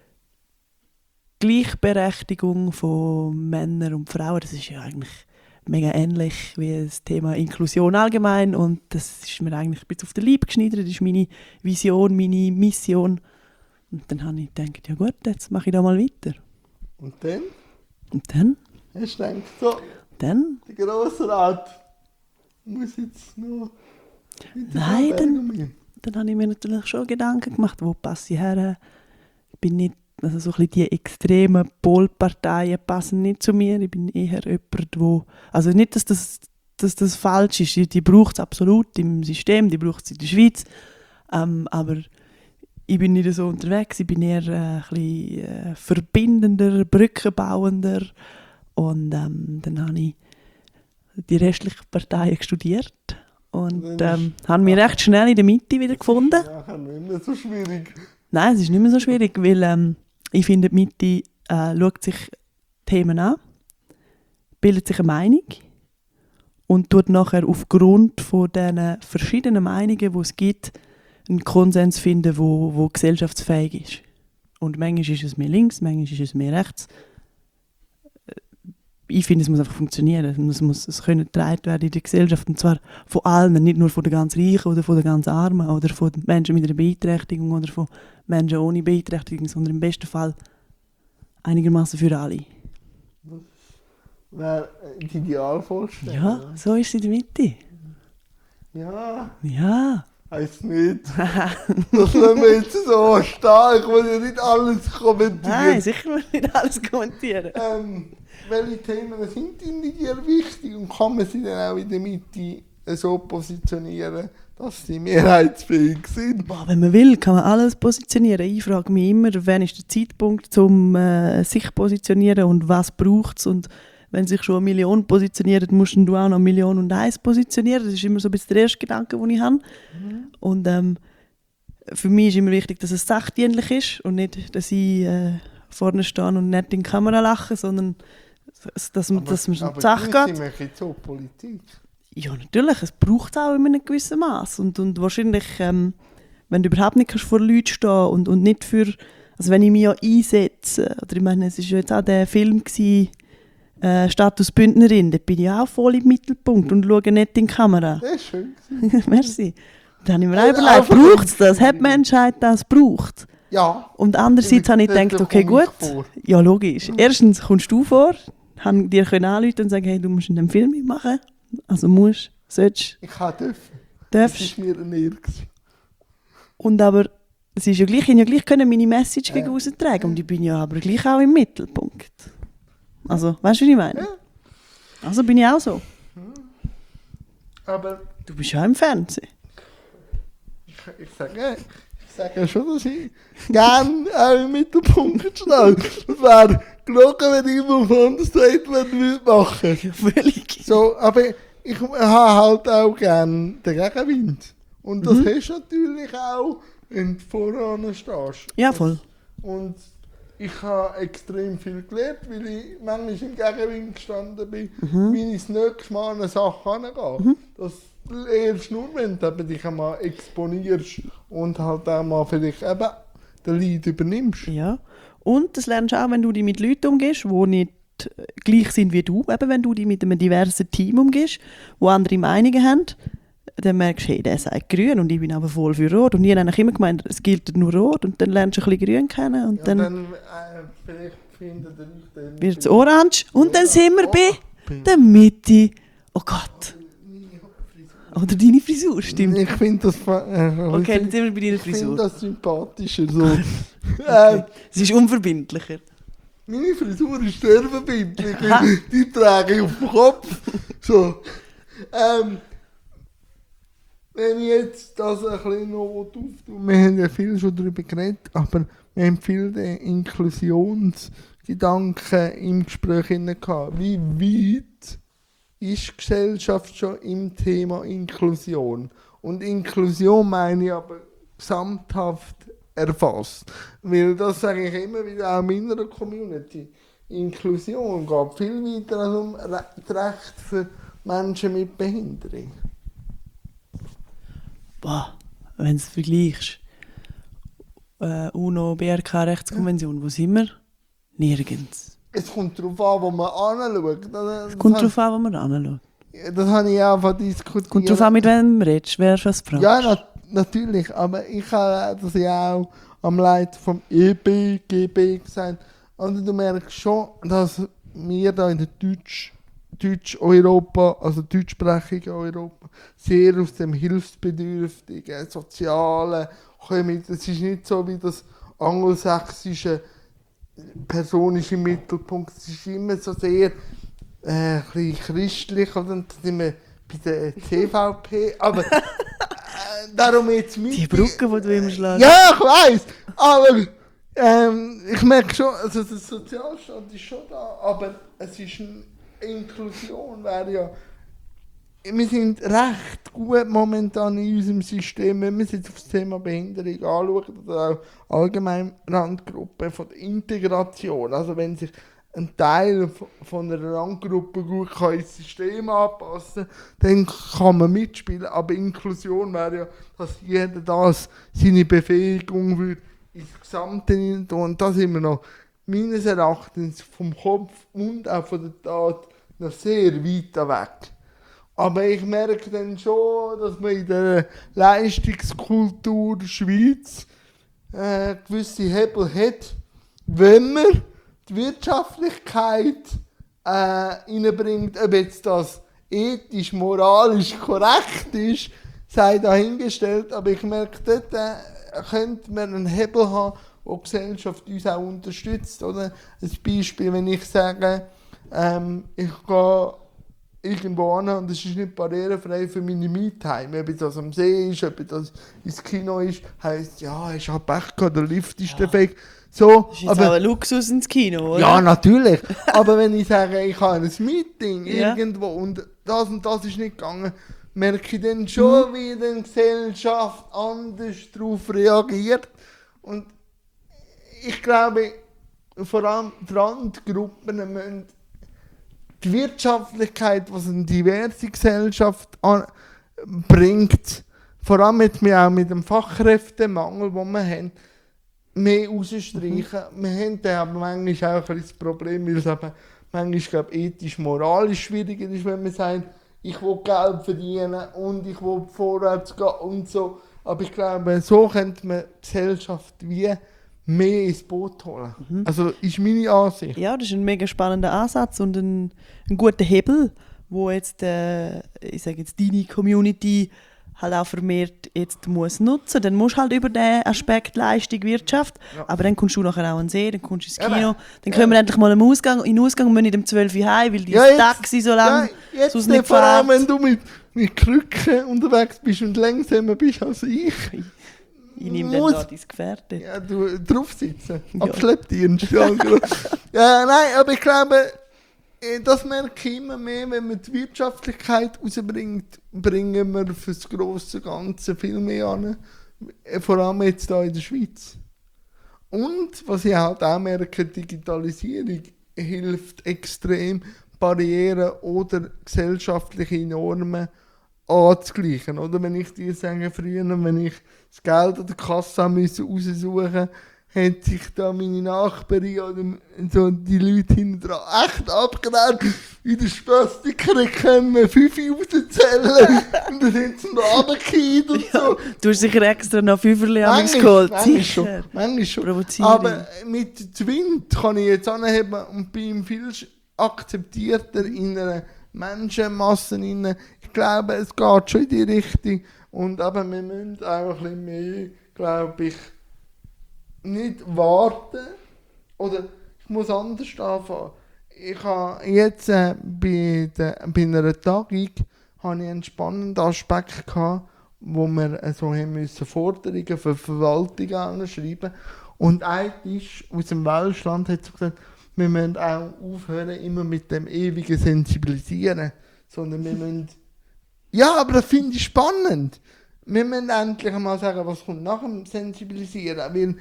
Gleichberechtigung von Männern und Frauen. Das ist ja eigentlich mega ähnlich wie das Thema Inklusion allgemein. Und das ist mir eigentlich ein bisschen auf den Leib geschneidert. Das ist meine Vision, meine Mission. Und dann habe ich gedacht, ja gut, jetzt mache ich da mal weiter.
Und dann
Und dann,
hast du gedacht, so,
dann,
der Grosse Rat muss jetzt noch mit der
Nein,
Frau
dann-
Berger mit.
dann habe ich mir natürlich schon Gedanken gemacht, wo passe ich her. Ich bin nicht, also so ein bisschen die extremen Polparteien passen nicht zu mir. Ich bin eher jemand, wo, also nicht, dass das, dass das falsch ist. Die, die braucht es absolut im System, die braucht es in der Schweiz. Ähm, aber ich bin nicht so unterwegs. Ich bin eher äh, ein bisschen äh, verbindender, brückenbauender. Und ähm, dann habe ich die restlichen Parteien studiert. Und ähm, habe mich recht schnell in der Mitte wieder gefunden.
Ja, nicht mehr so schwierig.
Nein, es ist nicht mehr so schwierig, weil ähm, ich finde, die Mitte äh, schaut sich Themen an, bildet sich eine Meinung und tut nachher aufgrund von diesen verschiedenen Meinungen, die es gibt, einen Konsens finden, wo, wo gesellschaftsfähig ist. Und manchmal ist es mehr links, manchmal ist es mehr rechts. Ich finde, es muss einfach funktionieren. Es muss es können getragen werden in der Gesellschaft. Und zwar von allen, nicht nur von den ganz Reichen oder von den ganz Armen oder von den Menschen mit einer Beeinträchtigung oder von Menschen ohne Beeinträchtigung, sondern im besten Fall einigermaßen für alle.
Wäre die Idealvorstellung.
Ja, so ist es in der Mitte.
Ja,
Ja.
heisst nicht. Das lassen wir jetzt so stehen. Ich will ja nicht alles kommentieren.
Nein, sicher will ich nicht alles kommentieren.
Ähm, welche Themen sind Ihnen dir wichtig und kann man sie dann auch in der Mitte so positionieren, dass sie mehrheitsfähig sind?
Boah, wenn man will, kann man alles positionieren. Ich frage mich immer, wann ist der Zeitpunkt, um äh, sich zu positionieren und was braucht es und wenn sich schon eine Million positioniert, musst du auch noch eine Million und eins positionieren. Das ist immer so ein bisschen der erste Gedanke, den ich habe. Mhm. Und ähm, für mich ist immer wichtig, dass es sachdienlich ist und nicht, dass ich äh, vorne stehe und nicht in die Kamera lache, sondern dass man dass man um die Sache geht.
Aber sind wir so Politik?
Ja, natürlich. Es braucht es auch in einem gewissen Maß. Und, und wahrscheinlich, ähm, wenn du überhaupt nicht vor Leuten stehen und, und nicht für... Also wenn ich mich ja einsetze, oder ich meine, es war ja jetzt auch der Film, gewesen, äh, «Status Bündnerin», da bin ich auch voll im Mittelpunkt und schaue nicht in die Kamera.
Das ist schön.
Merci. Da habe ich mir auch überlegt, braucht es das? Hat die Menschheit das gebraucht?
Ja.
Und andererseits habe ich gedacht, okay, gut. Ja, logisch. Mhm. Erstens kommst du vor, haben dir können anrufen und sagen, hey, du musst in dem Film mitmachen. Also musst, sollst.
Ich kann dürfen.
Darfst.
Das ist mir ein Ehre.
Und aber, es ist ja gleich, ich ja gleich können meine Message ja. gegen raustragen und ich bin ja aber gleich auch im Mittelpunkt. Also, weißt du, was ich meine? Ja. Also bin ich auch so.
Aber...
Du bist ja im Fernsehen.
Ich, ich sage ich sage schon, dass ich gerne auch im Mittelpunkt stehe. Es wäre gelogen, wenn ich immer auf Understatement machen würde.
Ja, völlig.
So, aber ich habe halt auch gerne den Gegenwind. Und das mhm. hast du natürlich auch, wenn du voran stehst.
Ja, voll.
Und ich habe extrem viel gelernt, weil ich manchmal im Gegenwind gestanden bin, mhm. wie ich das nächste Mal an eine Sache herangehe. Mhm. Das lernst du nur, wenn du dich einmal exponierst und halt auch mal vielleicht eben den Leid übernimmst.
Ja, und das lernst du auch, wenn du dich mit Leuten umgehst, die nicht gleich sind wie du. Eben wenn du dich mit einem diversen Team umgehst, die andere Meinungen haben, dann merkst du, hey, der sagt grün und ich bin aber voll für rot. Und ich habe eigentlich immer gemeint, es gilt nur rot und dann lernst du ein bisschen grün kennen. Und
ja,
dann,
dann äh, vielleicht findet ihr dann
wird es orange und dann sind wir bei der Mitte. Oh Gott. Oder deine Frisur, stimmt.
Ich finde das... Äh,
okay, dann sind wir bei deiner Frisur.
Ich finde das sympathischer. So. ähm,
es ist unverbindlicher.
Meine Frisur ist sehr verbindlich. Die trage ich auf dem Kopf. So. Ähm, wenn ich jetzt das ein bisschen noch auftue, wir haben ja viel schon darüber geredet, aber wir haben viel den Inklusionsgedanken im Gespräch gehabt. Wie weit ist die Gesellschaft schon im Thema Inklusion? Und Inklusion meine ich aber gesamthaft erfasst. Weil das sage ich immer wieder auch in meiner Community. Inklusion geht viel weiter als um das Recht für Menschen mit Behinderung.
Boah, wenn du es vergleichst. Äh, UNO, B R K-Rechtskonvention, ja. Wo sind wir? Nirgends.
Es kommt darauf an, wo man anschaut. Das,
es kommt darauf an, wo man anschaut.
Das habe ich auch diskutiert.
Es kommt darauf an, mit wem du redest, wer was fragst.
Ja, na, natürlich. Aber ich habe das ja auch am Leiter vom E B, G B gesagt. Und du merkst schon, dass wir da in der Deutsch, Deutsch-Europa, also deutschsprachigen Europa, sehr aus dem Hilfsbedürftigen, Sozialen kommen. Es ist nicht so wie das angelsächsische Person ist im Mittelpunkt. Es ist immer so sehr äh, ein bisschen christlich, oder? Dann sind wir bei der C V P. Aber äh, darum jetzt mit.
Die Brücke, die du immer schlägst.
Ja, ich weiss. Aber ähm, ich merke schon, also der Sozialstaat ist schon da, aber es ist eine Inklusion, wäre ja. Wir sind recht gut momentan in unserem System, wenn wir jetzt auf das Thema Behinderung anschauen, oder auch allgemein Randgruppen von der Integration. Also wenn sich ein Teil von einer Randgruppe gut kann ins System anpassen kann, dann kann man mitspielen. Aber Inklusion wäre ja, dass jeder das seine Befähigung würde ins Gesamte hinein tun. Und da sind wir noch meines Erachtens vom Kopf und auch von der Tat noch sehr weit weg. Aber ich merke dann schon, dass man in der Leistungskultur der Schweiz äh, gewisse Hebel hat, wenn man die Wirtschaftlichkeit äh, reinbringt, ob jetzt das ethisch, moralisch korrekt ist, sei dahingestellt. Aber ich merke, dort äh, könnte man einen Hebel haben, wo die Gesellschaft uns auch unterstützt. Oder? Ein Beispiel, wenn ich sage, ähm, ich gehe irgendwo hin und es ist nicht barrierefrei für meine Me-Time. Ob das am See ist, ob das ins Kino ist, heisst, ja, ich habe Pech gehabt, der Lift ist defekt. So,
Das ist jetzt
aber,
auch ein Luxus ins Kino, oder?
ja, natürlich. Aber wenn ich sage, ich habe ein Meeting
Ja.
irgendwo und das und das ist nicht gegangen, merke ich dann schon,
Mhm.
wie die Gesellschaft anders darauf reagiert. Und ich glaube, vor allem die Randgruppen müssen die Wirtschaftlichkeit, was eine diverse Gesellschaft an, bringt, vor allem jetzt auch mit dem Fachkräftemangel, den wir haben, mehr rausstreichen. Mhm. Wir haben dann aber manchmal auch ein bisschen das Problem, weil es eben manchmal glaub, ethisch, moralisch schwieriger ist, wenn man sagt, ich will Geld verdienen und ich will vorwärts gehen und so. Aber ich glaube, so könnte man die Gesellschaft wie mehr ins Boot holen. Mhm. Also ist meine Ansicht.
Ja, das ist ein mega spannender Ansatz und ein, ein guter Hebel, wo jetzt, äh, ich sage jetzt, deine Community halt auch vermehrt jetzt muss nutzen. Dann musst du halt über den Aspekt Leistung, Wirtschaft, ja. Aber dann kommst du nachher auch an den See, dann kommst du ins Kino, ja, dann können ja. wir endlich mal im Ausgang, in den Ausgang und müssen nicht um zwölf Uhr heim, weil
ja,
dein Taxi so lange
ja, sonst nicht vor allem, wenn du mit, mit Krücken unterwegs bist und langsamer bist als ich.
Ich nehme dann da dein Gefährt.
Ja, du drauf sitzen. Ja. Abschleppdienst. Ja, ja, nein, aber ich glaube, das merke ich immer mehr, wenn man die Wirtschaftlichkeit rausbringt, bringen wir für das grosse Ganze viel mehr an. Vor allem jetzt hier in der Schweiz. Und, was ich halt auch merke, Digitalisierung hilft extrem, Barrieren oder gesellschaftliche Normen anzugleichen. Oder wenn ich dir sage, früher, wenn ich das Geld an der Kasse raussuchen musste, hat sich da meine Nachbarin oder so die Leute hinten dran echt abgelernt. In der Spastiker können wir fünf rauszählen und dann sind sie noch runtergefallen und
ja,
so.
Du hast sicher extra noch Fünferli geholt.
Manchmal schon. Manchmal schon. Aber mit Twint kann ich jetzt anheben und bin viel akzeptierter in einer Menschenmasse. Ich glaube, es geht schon in die Richtung. Und aber wir müssen auch ein bisschen mehr, glaube ich, nicht warten. Oder ich muss anders anfangen. Ich habe jetzt äh, bei, der, bei einer Tagung habe ich einen spannenden Aspekt gehabt, wo wir äh, so haben müssen Forderungen für Verwaltung anschreiben. Und ein Tisch aus dem Weltstand hat so gesagt, wir müssen auch aufhören, immer mit dem ewigen Sensibilisieren. Sondern wir müssen... Ja, aber das finde ich spannend. Wir müssen endlich einmal sagen, was kommt nach dem Sensibilisieren. Weil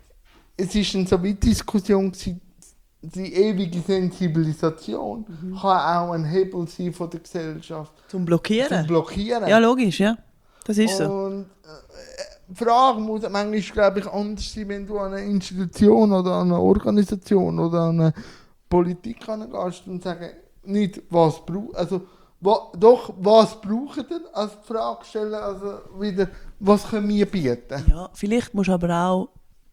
es ist eine so wie Diskussion gewesen, die ewige Sensibilisation mhm. kann auch ein Hebel sein von der Gesellschaft.
Zum Blockieren?
Zum Blockieren.
Ja, logisch, ja. Das ist so.
Und äh, die Frage muss manchmal, glaube ich, anders sein, wenn du an eine Institution oder an eine Organisation oder an eine Politik angehst und sagst, nicht was braucht, also wa, doch, was braucht ihr als Frage stellen, also wieder, was können wir bieten?
Ja, vielleicht musst du aber auch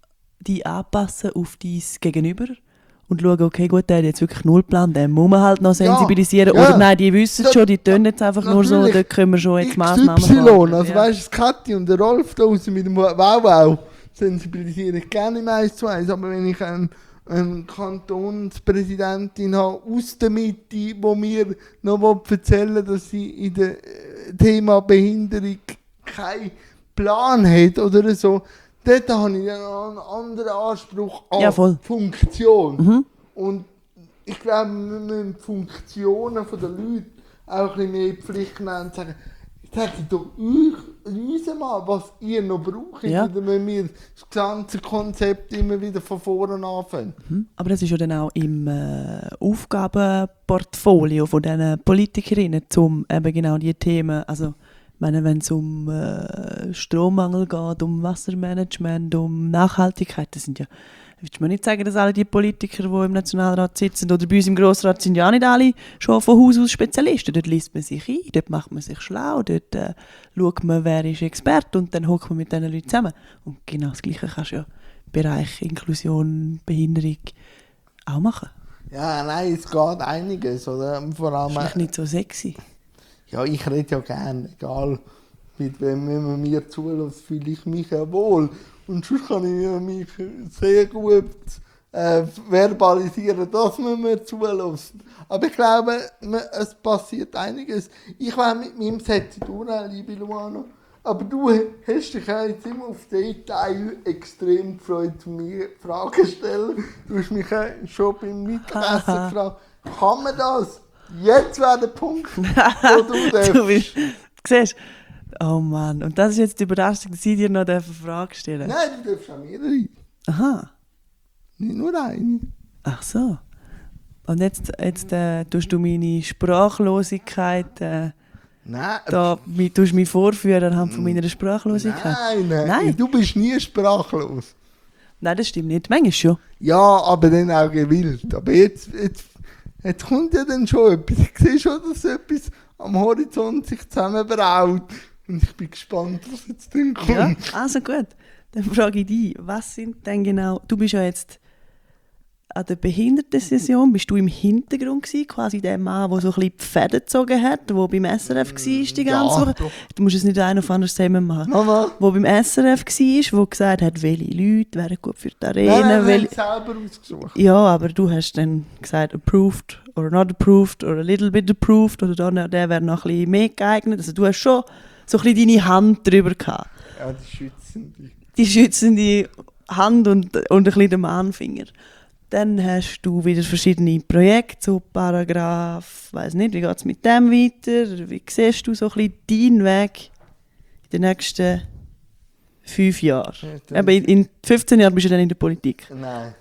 die anpassen auf dein Gegenüber und schauen, okay, gut, der hat jetzt wirklich null Plan, den muss man halt noch sensibilisieren. Ja, ja. Oder nein, die wissen es schon, die tun jetzt einfach nur so, da können wir schon jetzt Massnahmen
machen. Also ja. Weißt du, Kathi und der Rolf da draussen mit dem Wow-Wow sensibilisiere ich gerne im eins zu eins, aber wenn ich einen, eine Kantonspräsidentin habe aus der Mitte, wo mir noch erzählen will, dass sie in dem Thema Behinderung keinen Plan hat oder so, dort habe ich einen anderen Anspruch an
ja,
Funktion.
Mhm.
Und ich glaube, wir müssen die Funktionen der Leute auch ein bisschen mehr in die Pflicht nehmen und sagen, sagt doch euch, uns mal, was ihr noch braucht.
Ja.
Oder wenn wir das ganze Konzept immer wieder von vorne anfangen.
Mhm. Aber das ist ja dann auch im äh, Aufgabenportfolio von diesen Politikerinnen, um eben genau diese Themen, also ich meine, wenn es um äh, Strommangel geht, um Wassermanagement, um Nachhaltigkeit, das sind ja, willst du mir nicht sagen, dass alle die Politiker, die im Nationalrat sitzen oder bei uns im Grossrat, sind ja nicht alle schon von Haus aus Spezialisten. Dort liest man sich ein, dort macht man sich schlau, dort äh, schaut man, wer ist Experte und dann hockt man mit diesen Leuten zusammen. Und genau das Gleiche kannst du ja im Bereich Inklusion, Behinderung auch machen.
Ja, nein, es geht einiges. Oder? Vor allem,
das ist nicht so sexy.
Ja, ich rede ja gerne, egal mit wem man mir zulässt, fühle ich mich ja wohl. Und sonst kann ich mich sehr gut äh, verbalisieren, das müssen wir zulassen. Aber ich glaube, man, es passiert einiges. Ich war mit meinem Set durch, liebe Luana. Aber du hast dich ja jetzt immer auf Detail extrem gefreut, mir Fragen stellen. Du hast mich ja schon beim Mittagessen gefragt, kann man das? Jetzt wäre der Punkt, wo du darfst.
Du bist, siehst oh Mann, und das ist jetzt die Überraschung, dass ich dir noch eine Frage stellen darf.
Nein, du darfst auch mehrere.
Aha.
Nicht nur eine.
Ach so. Und jetzt, jetzt äh, tust du meine Sprachlosigkeit, äh,
Nein.
da, mi, tust mich vorführen anhand von meiner Sprachlosigkeit?
Nein, nein,
Nein.
Du bist nie sprachlos.
Nein, das stimmt nicht. Manchmal schon.
Ja, aber dann auch gewillt. Aber jetzt, jetzt, jetzt kommt ja dann schon etwas. Ich sehe schon, dass etwas am Horizont sich zusammenbraut. Und ich bin gespannt, was jetzt dann kommt.
Ja, also gut. Dann frage ich dich, was sind denn genau... Du bist ja jetzt an der Behindertensession, bist du im Hintergrund gewesen, quasi der Mann, der so ein bisschen die Fäden gezogen hat, der beim S R F war die ganze
Ja,
Woche.
doch.
Du musst es nicht ein auf anders zusammen machen.
Mama.
Der beim S R F war, der gesagt hat, welche Leute wären gut für die Arena.
Nein, nein,
welche...
nein, selber ausgesucht.
Ja, aber du hast dann gesagt, approved or not approved or a little bit approved oder der, der wäre noch ein bisschen mehr geeignet. Also du hast schon so ein bisschen deine Hand drüber gehabt.
Ja, die schützende.
Die schützende Hand und, und ein bisschen den Mahnfinger. Dann hast du wieder verschiedene Projekte, so Paragraph, ich weiss nicht, wie geht es mit dem weiter? Wie siehst du so ein bisschen deinen Weg in den nächsten fünf Jahren?
Ja,
Aber in, in fünfzehn Jahren bist du dann in der Politik.
Nein.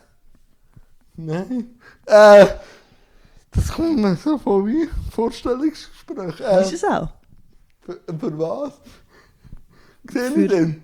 Nein. Äh, das kommt mir so vor wie Vorstellungsgespräch. Äh,
Ist es auch?
für, für was? Sehe
Für-
ich denn?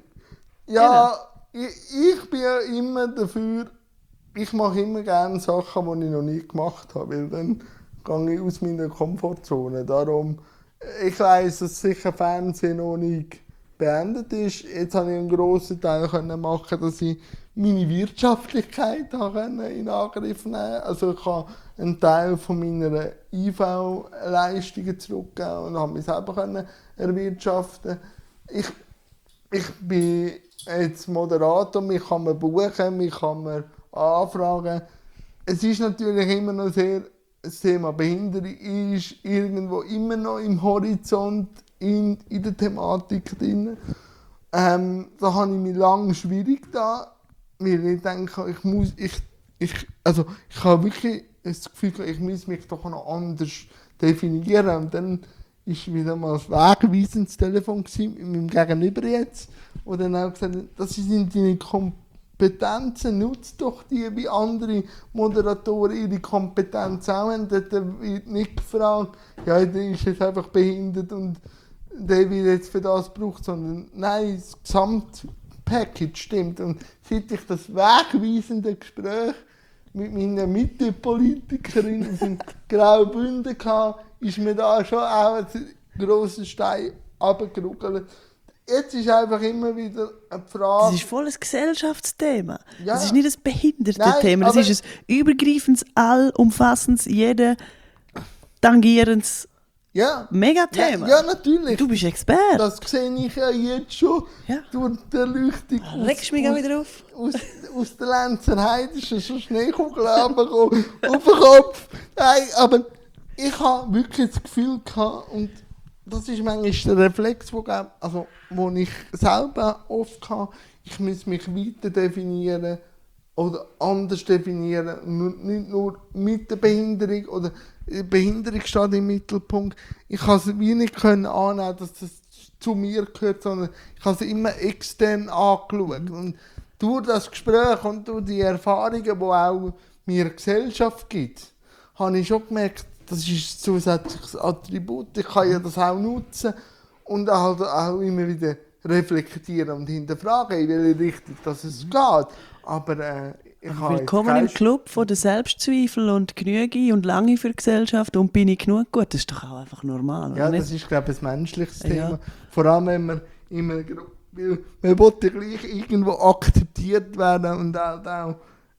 Ja, ich, ich bin ja immer dafür, ich mache immer gerne Sachen, die ich noch nie gemacht habe, weil dann gehe ich aus meiner Komfortzone. Darum, ich weiss, dass sicher Fernsehen noch nicht beendet ist. Jetzt habe ich einen grossen Teil können machen, dass ich meine Wirtschaftlichkeit habe in Angriff nehmen konnte. Also ich habe einen Teil von meiner I V-Leistungen zurückgegeben und habe mich selber können erwirtschaften. Ich, ich bin jetzt Moderator, mich kann man buchen, mich kann man anfragen. Es ist natürlich immer noch sehr, das Thema Behinderung ist irgendwo immer noch im Horizont in, in der Thematik drin. Ähm, da habe ich mich lange schwierig da, weil ich denke, ich muss, ich, ich, also ich habe wirklich das Gefühl, ich muss mich doch noch anders definieren. Und dann war wieder mal ein wegweisendes Telefon mit meinem Gegenüber jetzt, wo dann auch gesagt hat, das sind deine Kompetenzen, nutzt doch die, wie andere Moderatoren ihre Kompetenz auch haben. Dort wird nicht gefragt, ja, der ist jetzt einfach behindert und der wird jetzt für das gebraucht, sondern nein, das Gesamtpackage stimmt. Und seit ich das wegweisende Gespräch mit meiner Mittepolitikerin aus dem Graubünden hatte, ist mir da schon auch ein grosser Stein runtergeruckelt. Jetzt ist einfach immer wieder eine Frage.
Das ist voll ein Gesellschaftsthema.
Ja.
Das ist nicht ein Behindertenthema.
Nein,
Das
aber-
ist ein übergreifendes, allumfassendes, jeden tangierendes
Ja,
Megathema.
ja, ja, natürlich.
Du bist Experte.
Das sehe ich ja jetzt schon
Ja.
durch die Erleuchtung.
Regst mich auch wieder auf.
Aus, aus der Lenzerheide ist schon so Schneekugel runtergekommen, auf den Kopf. Nein, aber ich habe wirklich das Gefühl gehabt, und das ist manchmal der Reflex, wo, also, wo ich selber oft hatte, ich muss mich weiter definieren oder anders definieren. Nur- Nicht nur mit der Behinderung oder die Behinderung steht im Mittelpunkt. Ich konnte es wie nicht können annehmen, dass das zu mir gehört, sondern ich habe es immer extern angeschaut. Und durch das Gespräch und durch die Erfahrungen, die auch mir eine Gesellschaft gibt, habe ich schon gemerkt, das ist ein zusätzliches Attribut. Ich kann ja das auch nutzen und halt auch immer wieder reflektieren und hinterfragen, in welche Richtung das es geht. Aber äh, ich habe jetzt
Willkommen
kein-
im Club von der Selbstzweifel und Genüge und lange für die Gesellschaft und bin ich genug gut. Das ist doch auch einfach normal.
Ja,
oder
das
nicht?
ist, glaube ich, ein menschliches
Ja.
Thema. Vor allem, wenn man immer, weil man will ja gleich irgendwo akzeptiert werden und auch, auch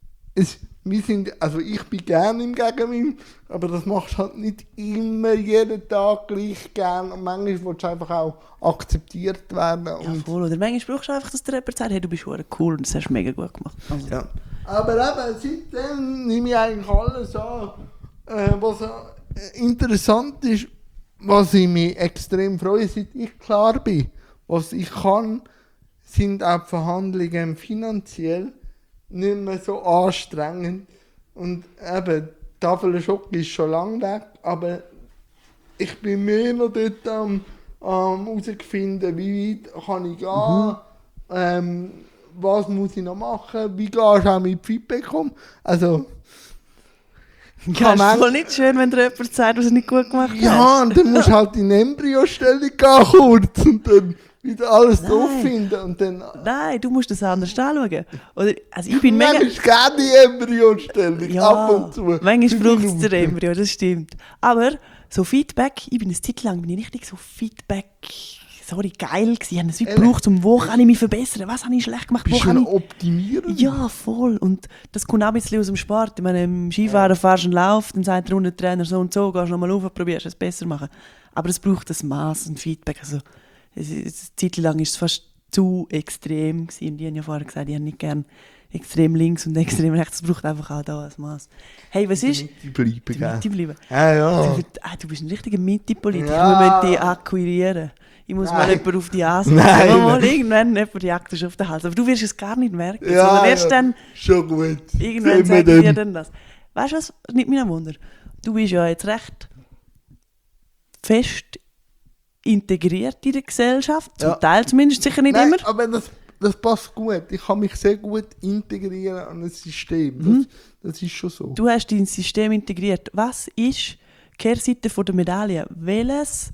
es, wir sind, also ich bin gerne im Gegenwind, aber das machst du halt nicht immer jeden Tag gleich gern und manchmal willst du einfach auch akzeptiert werden.
Ja,
Und,
voll. Oder manchmal brauchst du einfach, dass der jemand sagt, hey, du bist verdammt cool und das hast du mega gut gemacht. Also,
ja. Aber eben, seitdem nehme ich eigentlich alles an. Äh, was äh, interessant ist, was ich mich extrem freue, seit ich klar bin, was ich kann, sind auch die Verhandlungen finanziell nicht mehr so anstrengend. Und eben, die Tafel Schock ist schon lange weg, aber ich bin mehr noch dort am herausfinden, um, wie weit kann ich gehen, mhm. ähm, was muss ich noch machen, wie gehst du auch mit Feedback um. Also,
ja, ist voll nicht schön, wenn dir jemand sagt, was er nicht gut gemacht hat.
Ja, und dann musst du halt in Embryostellung gehen kurz und dann wieder alles drauf finden. Und dann,
nein, du musst das anders anschauen. Oder, also ich bin mega...
Manchmal gerne die Embryostellung,
ja,
ab und zu.
Manchmal braucht es der Embryo, das stimmt. Aber so Feedback, ich bin eine Zeit lang bin ich richtig so Feedback... Sorry, geil gewesen. Ich habe es gebraucht, um wo kann ich mich verbessern, was habe ich schlecht gemacht,
bist
wo kann
du
ich...
optimieren?
Ja, voll. Und das kommt auch ein bisschen aus dem Sport. Ich meine, im Skifahren fahrst du einen Lauf, dann sagt der Rundentrainer so und so, gehst nochmal rauf und probierst es besser zu machen. Aber es braucht ein Maß und Feedback. Also, es, es, eine Zeit lang war es fast zu extrem gewesen. Und die haben ja vorher gesagt, ich habe nicht gerne extrem links und extrem rechts. Es braucht einfach auch da ein Maß. Hey, was ist...
Die bleiben,
die Mitte bleiben.
Ja, ja.
Du, du bist ein richtiger Mitte-Politiker.
Ja.
Wir müssen die akquirieren. Ich muss
Nein.
mal jemanden auf die Nase
Nein.
nehmen. Mal irgendwann jemand jagt dich auf den Hals. Aber du wirst es gar nicht merken.
Ja,
sondern erst
ja.
dann...
Schon gut.
Irgendwann
Sehen wir
sage ich dir
dann.
dann das. Weißt du was? Nicht mein Wunder. Du bist ja jetzt recht fest integriert in der Gesellschaft. Zum
Ja.
Teil zumindest, sicher nicht
Nein,
immer.
aber das, das passt gut. Ich kann mich sehr gut integrieren an ein System. Das,
Mhm.
das ist schon so.
Du hast dein System integriert. Was ist die Kehrseite von der Medaille? Welches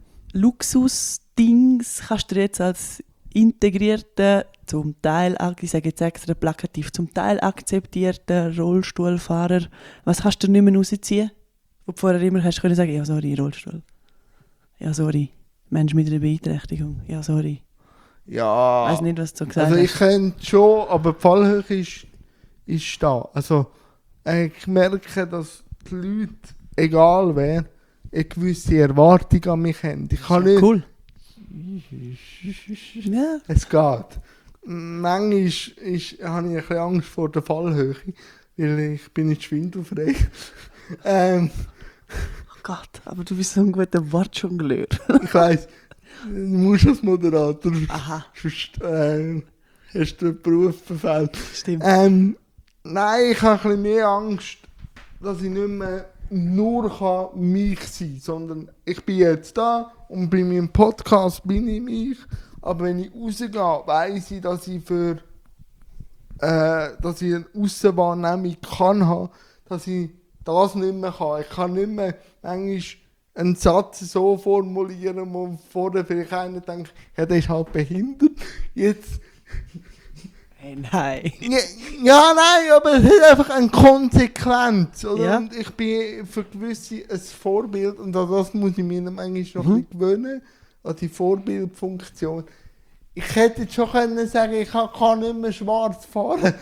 Luxusdings kannst du dir jetzt als integrierter, zum Teil, ich sage jetzt extra plakativ, zum Teil akzeptierter Rollstuhlfahrer, was kannst du nicht mehr rausziehen? Wo du vorher immer hast können sagen, ja sorry, Rollstuhl. Ja sorry, Mensch mit einer Beeinträchtigung. Ja sorry.
Ja.
Ich weiss nicht, was du gesagt
Also ich
hast.
könnte schon, aber die Fallhöhe ist, ist da. Also ich merke, dass die Leute, egal wer, eine gewisse Erwartung an mich haben. Ich kann nicht...
Cool. Ja.
Es geht. Manchmal ist, ist, habe ich ein bisschen Angst vor der Fallhöhe, weil ich bin nicht schwindelfrei. ähm,
Oh Gott, aber du bist so ein guter Wortjongleur.
ich weiss, du musst als Moderator,
Aha.
sonst äh, hast du den Beruf verfehlt.
Stimmt.
Ähm, nein, ich habe ein bisschen mehr Angst, dass ich nicht mehr nur kann mich sein kann, sondern ich bin jetzt da und bei meinem Podcast bin ich mich, aber wenn ich rausgehe, weiss ich, dass ich für äh, dass ich eine Aussenwahrnehmung kann haben, dass ich das nicht mehr kann. Ich kann nicht mehr manchmal einen Satz so formulieren, wo vorher vielleicht einer denkt, ja, der ist halt behindert. Jetzt
Hey, nein.
ja, ja, nein, aber es hat einfach eine Konsequenz. Oder?
Ja.
Und ich bin für gewisse ein Vorbild und an das muss ich mir manchmal noch
Mhm.
ein bisschen gewöhnen, an die Vorbildfunktion. Ich hätte jetzt schon können sagen, ich kann, kann nicht mehr schwarz fahren.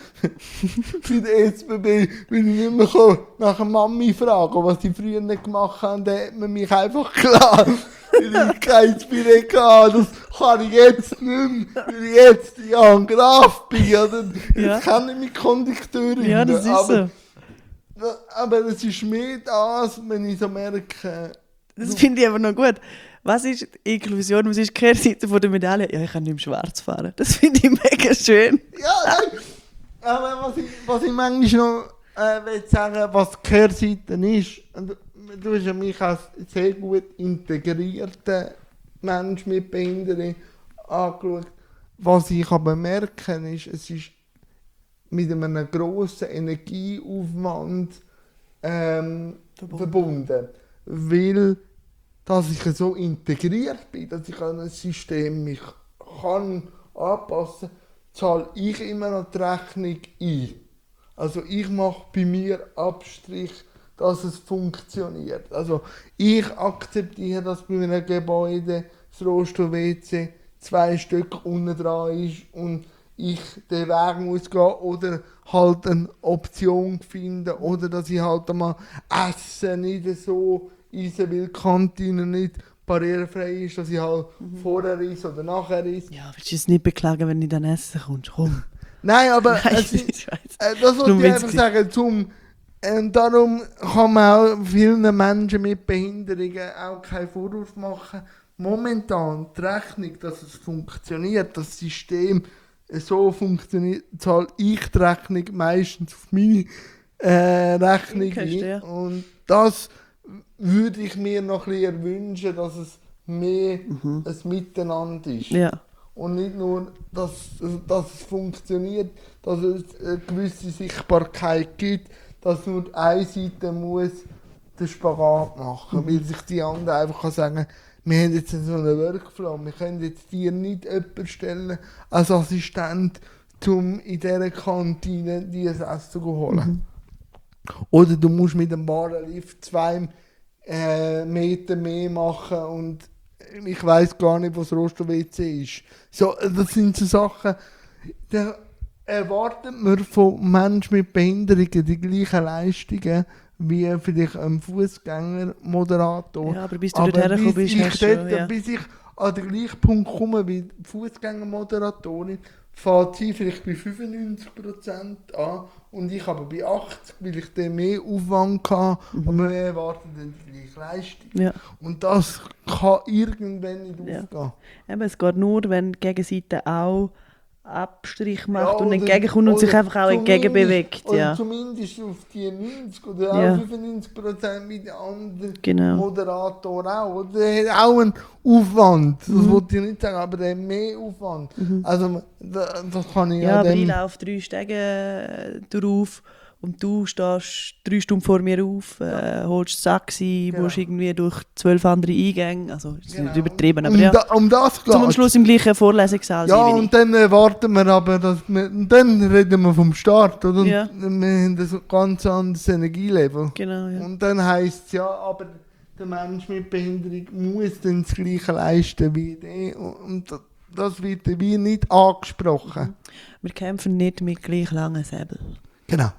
Bei der S B B, weil ich nicht mehr kann nach der Mami fragen, was die früher nicht gemacht haben, dann hat man mich einfach klar. Weil ich kein Inspirat hatte, das kann ich jetzt nicht mehr, weil ich jetzt Jan Graf bin. Oder? Jetzt
Ja.
kenne ich mich Kondukteurin.
Ja, das ist
aber,
so.
aber es ist mehr das, wenn ich so merke...
Das finde ich aber noch gut. Was ist Inklusion, was ist die Kehrseite von der Medaille? Ja, ich kann nicht mehr schwarz fahren. Das finde ich mega schön.
Ja, nein. Aber was ich, was ich manchmal noch äh, will sagen, was die Kehrseite ist, und du hast ja mich als sehr gut integrierten Mensch mit Behinderung angeschaut. Was ich aber merke, ist, es ist mit einem grossen Energieaufwand ähm,
Verbunden.
verbunden. Weil, dass ich so integriert bin, dass ich an ein System mich kann anpassen kann, zahle ich immer noch die Rechnung ein. Also ich mache bei mir Abstrich, dass es funktioniert. Also ich akzeptiere, dass bei einem Gebäude das Rollstuhl-W C zwei Stück unten dran ist und ich den Weg muss gehen oder halt eine Option finden oder dass ich halt einmal Essen nicht so essen will, die Kantine nicht barrierefrei ist, dass ich halt mhm. vorher esse oder nachher esse.
Ja, willst du es nicht beklagen, wenn du dann essen kommst? Komm.
Nein, aber
Nein,
es
ich
ist,
weiss.
äh, das
Nur
wollte ich
Witz
einfach sagen. Zum, äh, darum kann man auch vielen Menschen mit Behinderungen auch keinen Vorwurf machen. Momentan die Rechnung, dass es funktioniert, das System so funktioniert, zahle ich die Rechnung meistens auf meine äh, Rechnung
Okay,
ein.
ja.
Und das würde ich mir noch ein bisschen wünschen, dass es mehr
Mhm.
ein Miteinander ist.
Ja.
Und nicht nur, dass, dass es funktioniert, dass es eine gewisse Sichtbarkeit gibt, dass nur die eine Seite muss den Spagat machen,
Mhm.
weil sich die andere einfach kann sagen, wir haben jetzt so einen Workflow, wir können jetzt dir nicht jemanden stellen als Assistent, um in dieser Kantine dir das Essen zu holen.
Mhm.
Oder du musst mit dem Warenlift zwei äh, Meter mehr machen und ich weiss gar nicht, was Rosto-W C ist. So, das sind so Sachen, da erwartet man von Menschen mit Behinderungen die gleichen Leistungen wie vielleicht ein Fußgängermoderator.
Ja, aber bis du dort hergekommen bist,
ich
hast du
dort,
schon, ja.
bis ich an den gleichen Punkt komme wie die Fußgängermoderatorin, fängt sie vielleicht bei fünfundneunzig Prozent an und ich aber bei achtzig, weil ich dann mehr Aufwand hatte,
Mhm.
und wir erwarten dann die gleiche Leistung.
Ja.
Und das kann irgendwann nicht
Ja.
aufgehen.
Eben, es geht nur, wenn die Gegenseite auch Abstrich macht
Ja,
und
oder-
entgegenkommt und sich
oder
einfach auch
zumindest-
entgegenbewegt.
Oder
Ja.
zumindest auf die neunzig oder
Ja.
auch fünfundneunzig Prozent mit den anderen
Genau.
Moderator auch. Oder der hat auch einen Aufwand, das
Mhm.
wollte ich nicht sagen, aber der hat mehr Aufwand.
Mhm.
Also das, das kann ich
Ja,
an
aber ich
dem...
laufe drei Stege äh, drauf und du stehst drei Stunden vor mir auf, äh, holst das Taxi,
Genau.
musst irgendwie durch zwölf andere Eingänge, also ist
Genau.
nicht übertrieben, aber
um,
ja.
da, um das
Zum am
geht's.
Schluss im gleichen Vorlesungssaal
Ja,
sein wie
und dann erwarten wir aber, dass wir, und dann reden wir vom Start, oder? Und
Ja.
wir haben ein ganz anderes Energielevel.
ich. Genau, ja.
Und dann heisst es ja, aber der Mensch mit Behinderung muss dann das Gleiche leisten wie der. Und das- das wird wie nicht angesprochen.
Wir kämpfen nicht mit gleich langen Säbel.
Genau.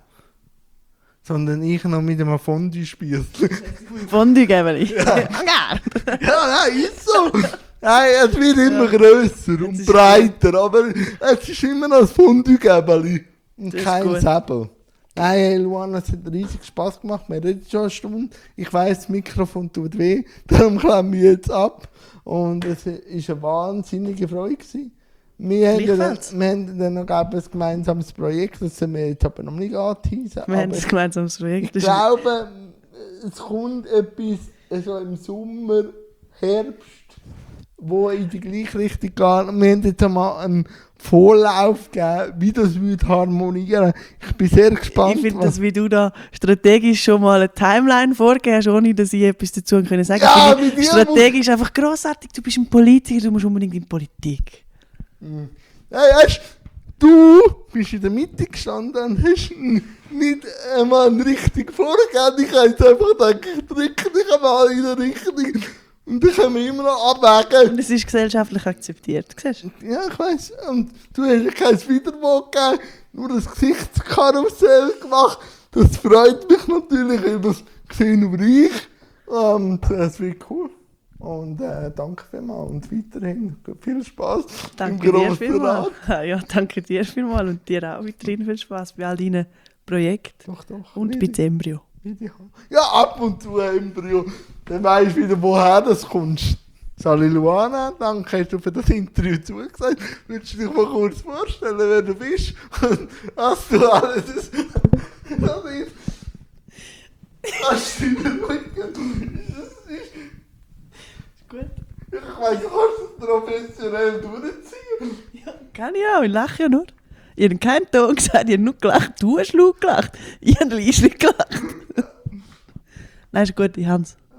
Sondern ich noch mit einem Fondue-Spiel.
Fondue-Gäbeli.
Ja.
Ja.
Ja, nein, ist so. Nein, es wird immer grösser und
ist
breiter, aber es ist immer noch ein Fondue-Gäbeli und
Das ist
kein
gut.
Säbel. Nein, hey, Luana, es hat riesig Spass gemacht. Wir reden schon eine Stunde. Ich weiss, das Mikrofon tut weh, darum klemmen wir jetzt ab. Und es war eine wahnsinnige Freude gewesen. Wir haben, dann,
Gleichfalls.
wir haben dann noch ein gemeinsames Projekt, das haben wir jetzt aber noch nicht angeteasert.
Wir haben
aber
ein gemeinsames Projekt.
ich
Das ist-
glaube, es kommt etwas so im Sommer, Herbst, wo in die gleiche Richtung geht. Wir haben jetzt einmal einen Vorlauf gegeben, wie das würde harmonieren. Ich bin sehr gespannt.
Ich finde,
was-
dass wie du da strategisch schon mal eine Timeline vorgehst, ohne dass ich etwas dazu können sagen
Ja,
finde ich
mit dir
strategisch einfach grossartig. Du bist ein Politiker, du musst unbedingt in Politik.
Mhm. Hey, weißt, du bist in der Mitte gestanden und hast n- nicht einmal einen richtigen vorgegeben. Ich habe jetzt einfach gedacht, ich drücke dich einmal in der Richtung. Und dann können wir immer noch abwägen.
Und es ist gesellschaftlich akzeptiert. Siehst du?
Ja, ich weiss. Und du hast ja kein Wiederwort gegeben, nur das Gesichtskarussell gemacht. Das freut mich natürlich, weil das gesehen über ich. Und es wird cool. Und äh, danke vielmals und weiterhin viel Spaß
Danke
im
dir
Grossen
vielmals.
Rat.
Ja, danke dir vielmals und dir auch weiterhin viel Spaß bei all deinen Projekten.
Doch, doch.
Und bei
Richtig.
Zembrio.
Ja, ab und zu Embryo. Dann weisst du wieder, woher das kommst. Sali Luana, danke, hast du für das Interview zugesagt. Würdest du dich mal kurz vorstellen, wer du bist? Und was du alles ist. Das ist. Das ist
Gut.
Ich meine, du kannst es professionell durchziehen.
Ja, kann ich auch, ich lache ja nur. Ich habe keinen Ton gesagt, ich habe nur gelacht. Du hast laut gelacht. Ich habe leise gelacht. Nein, ist gut, Hans.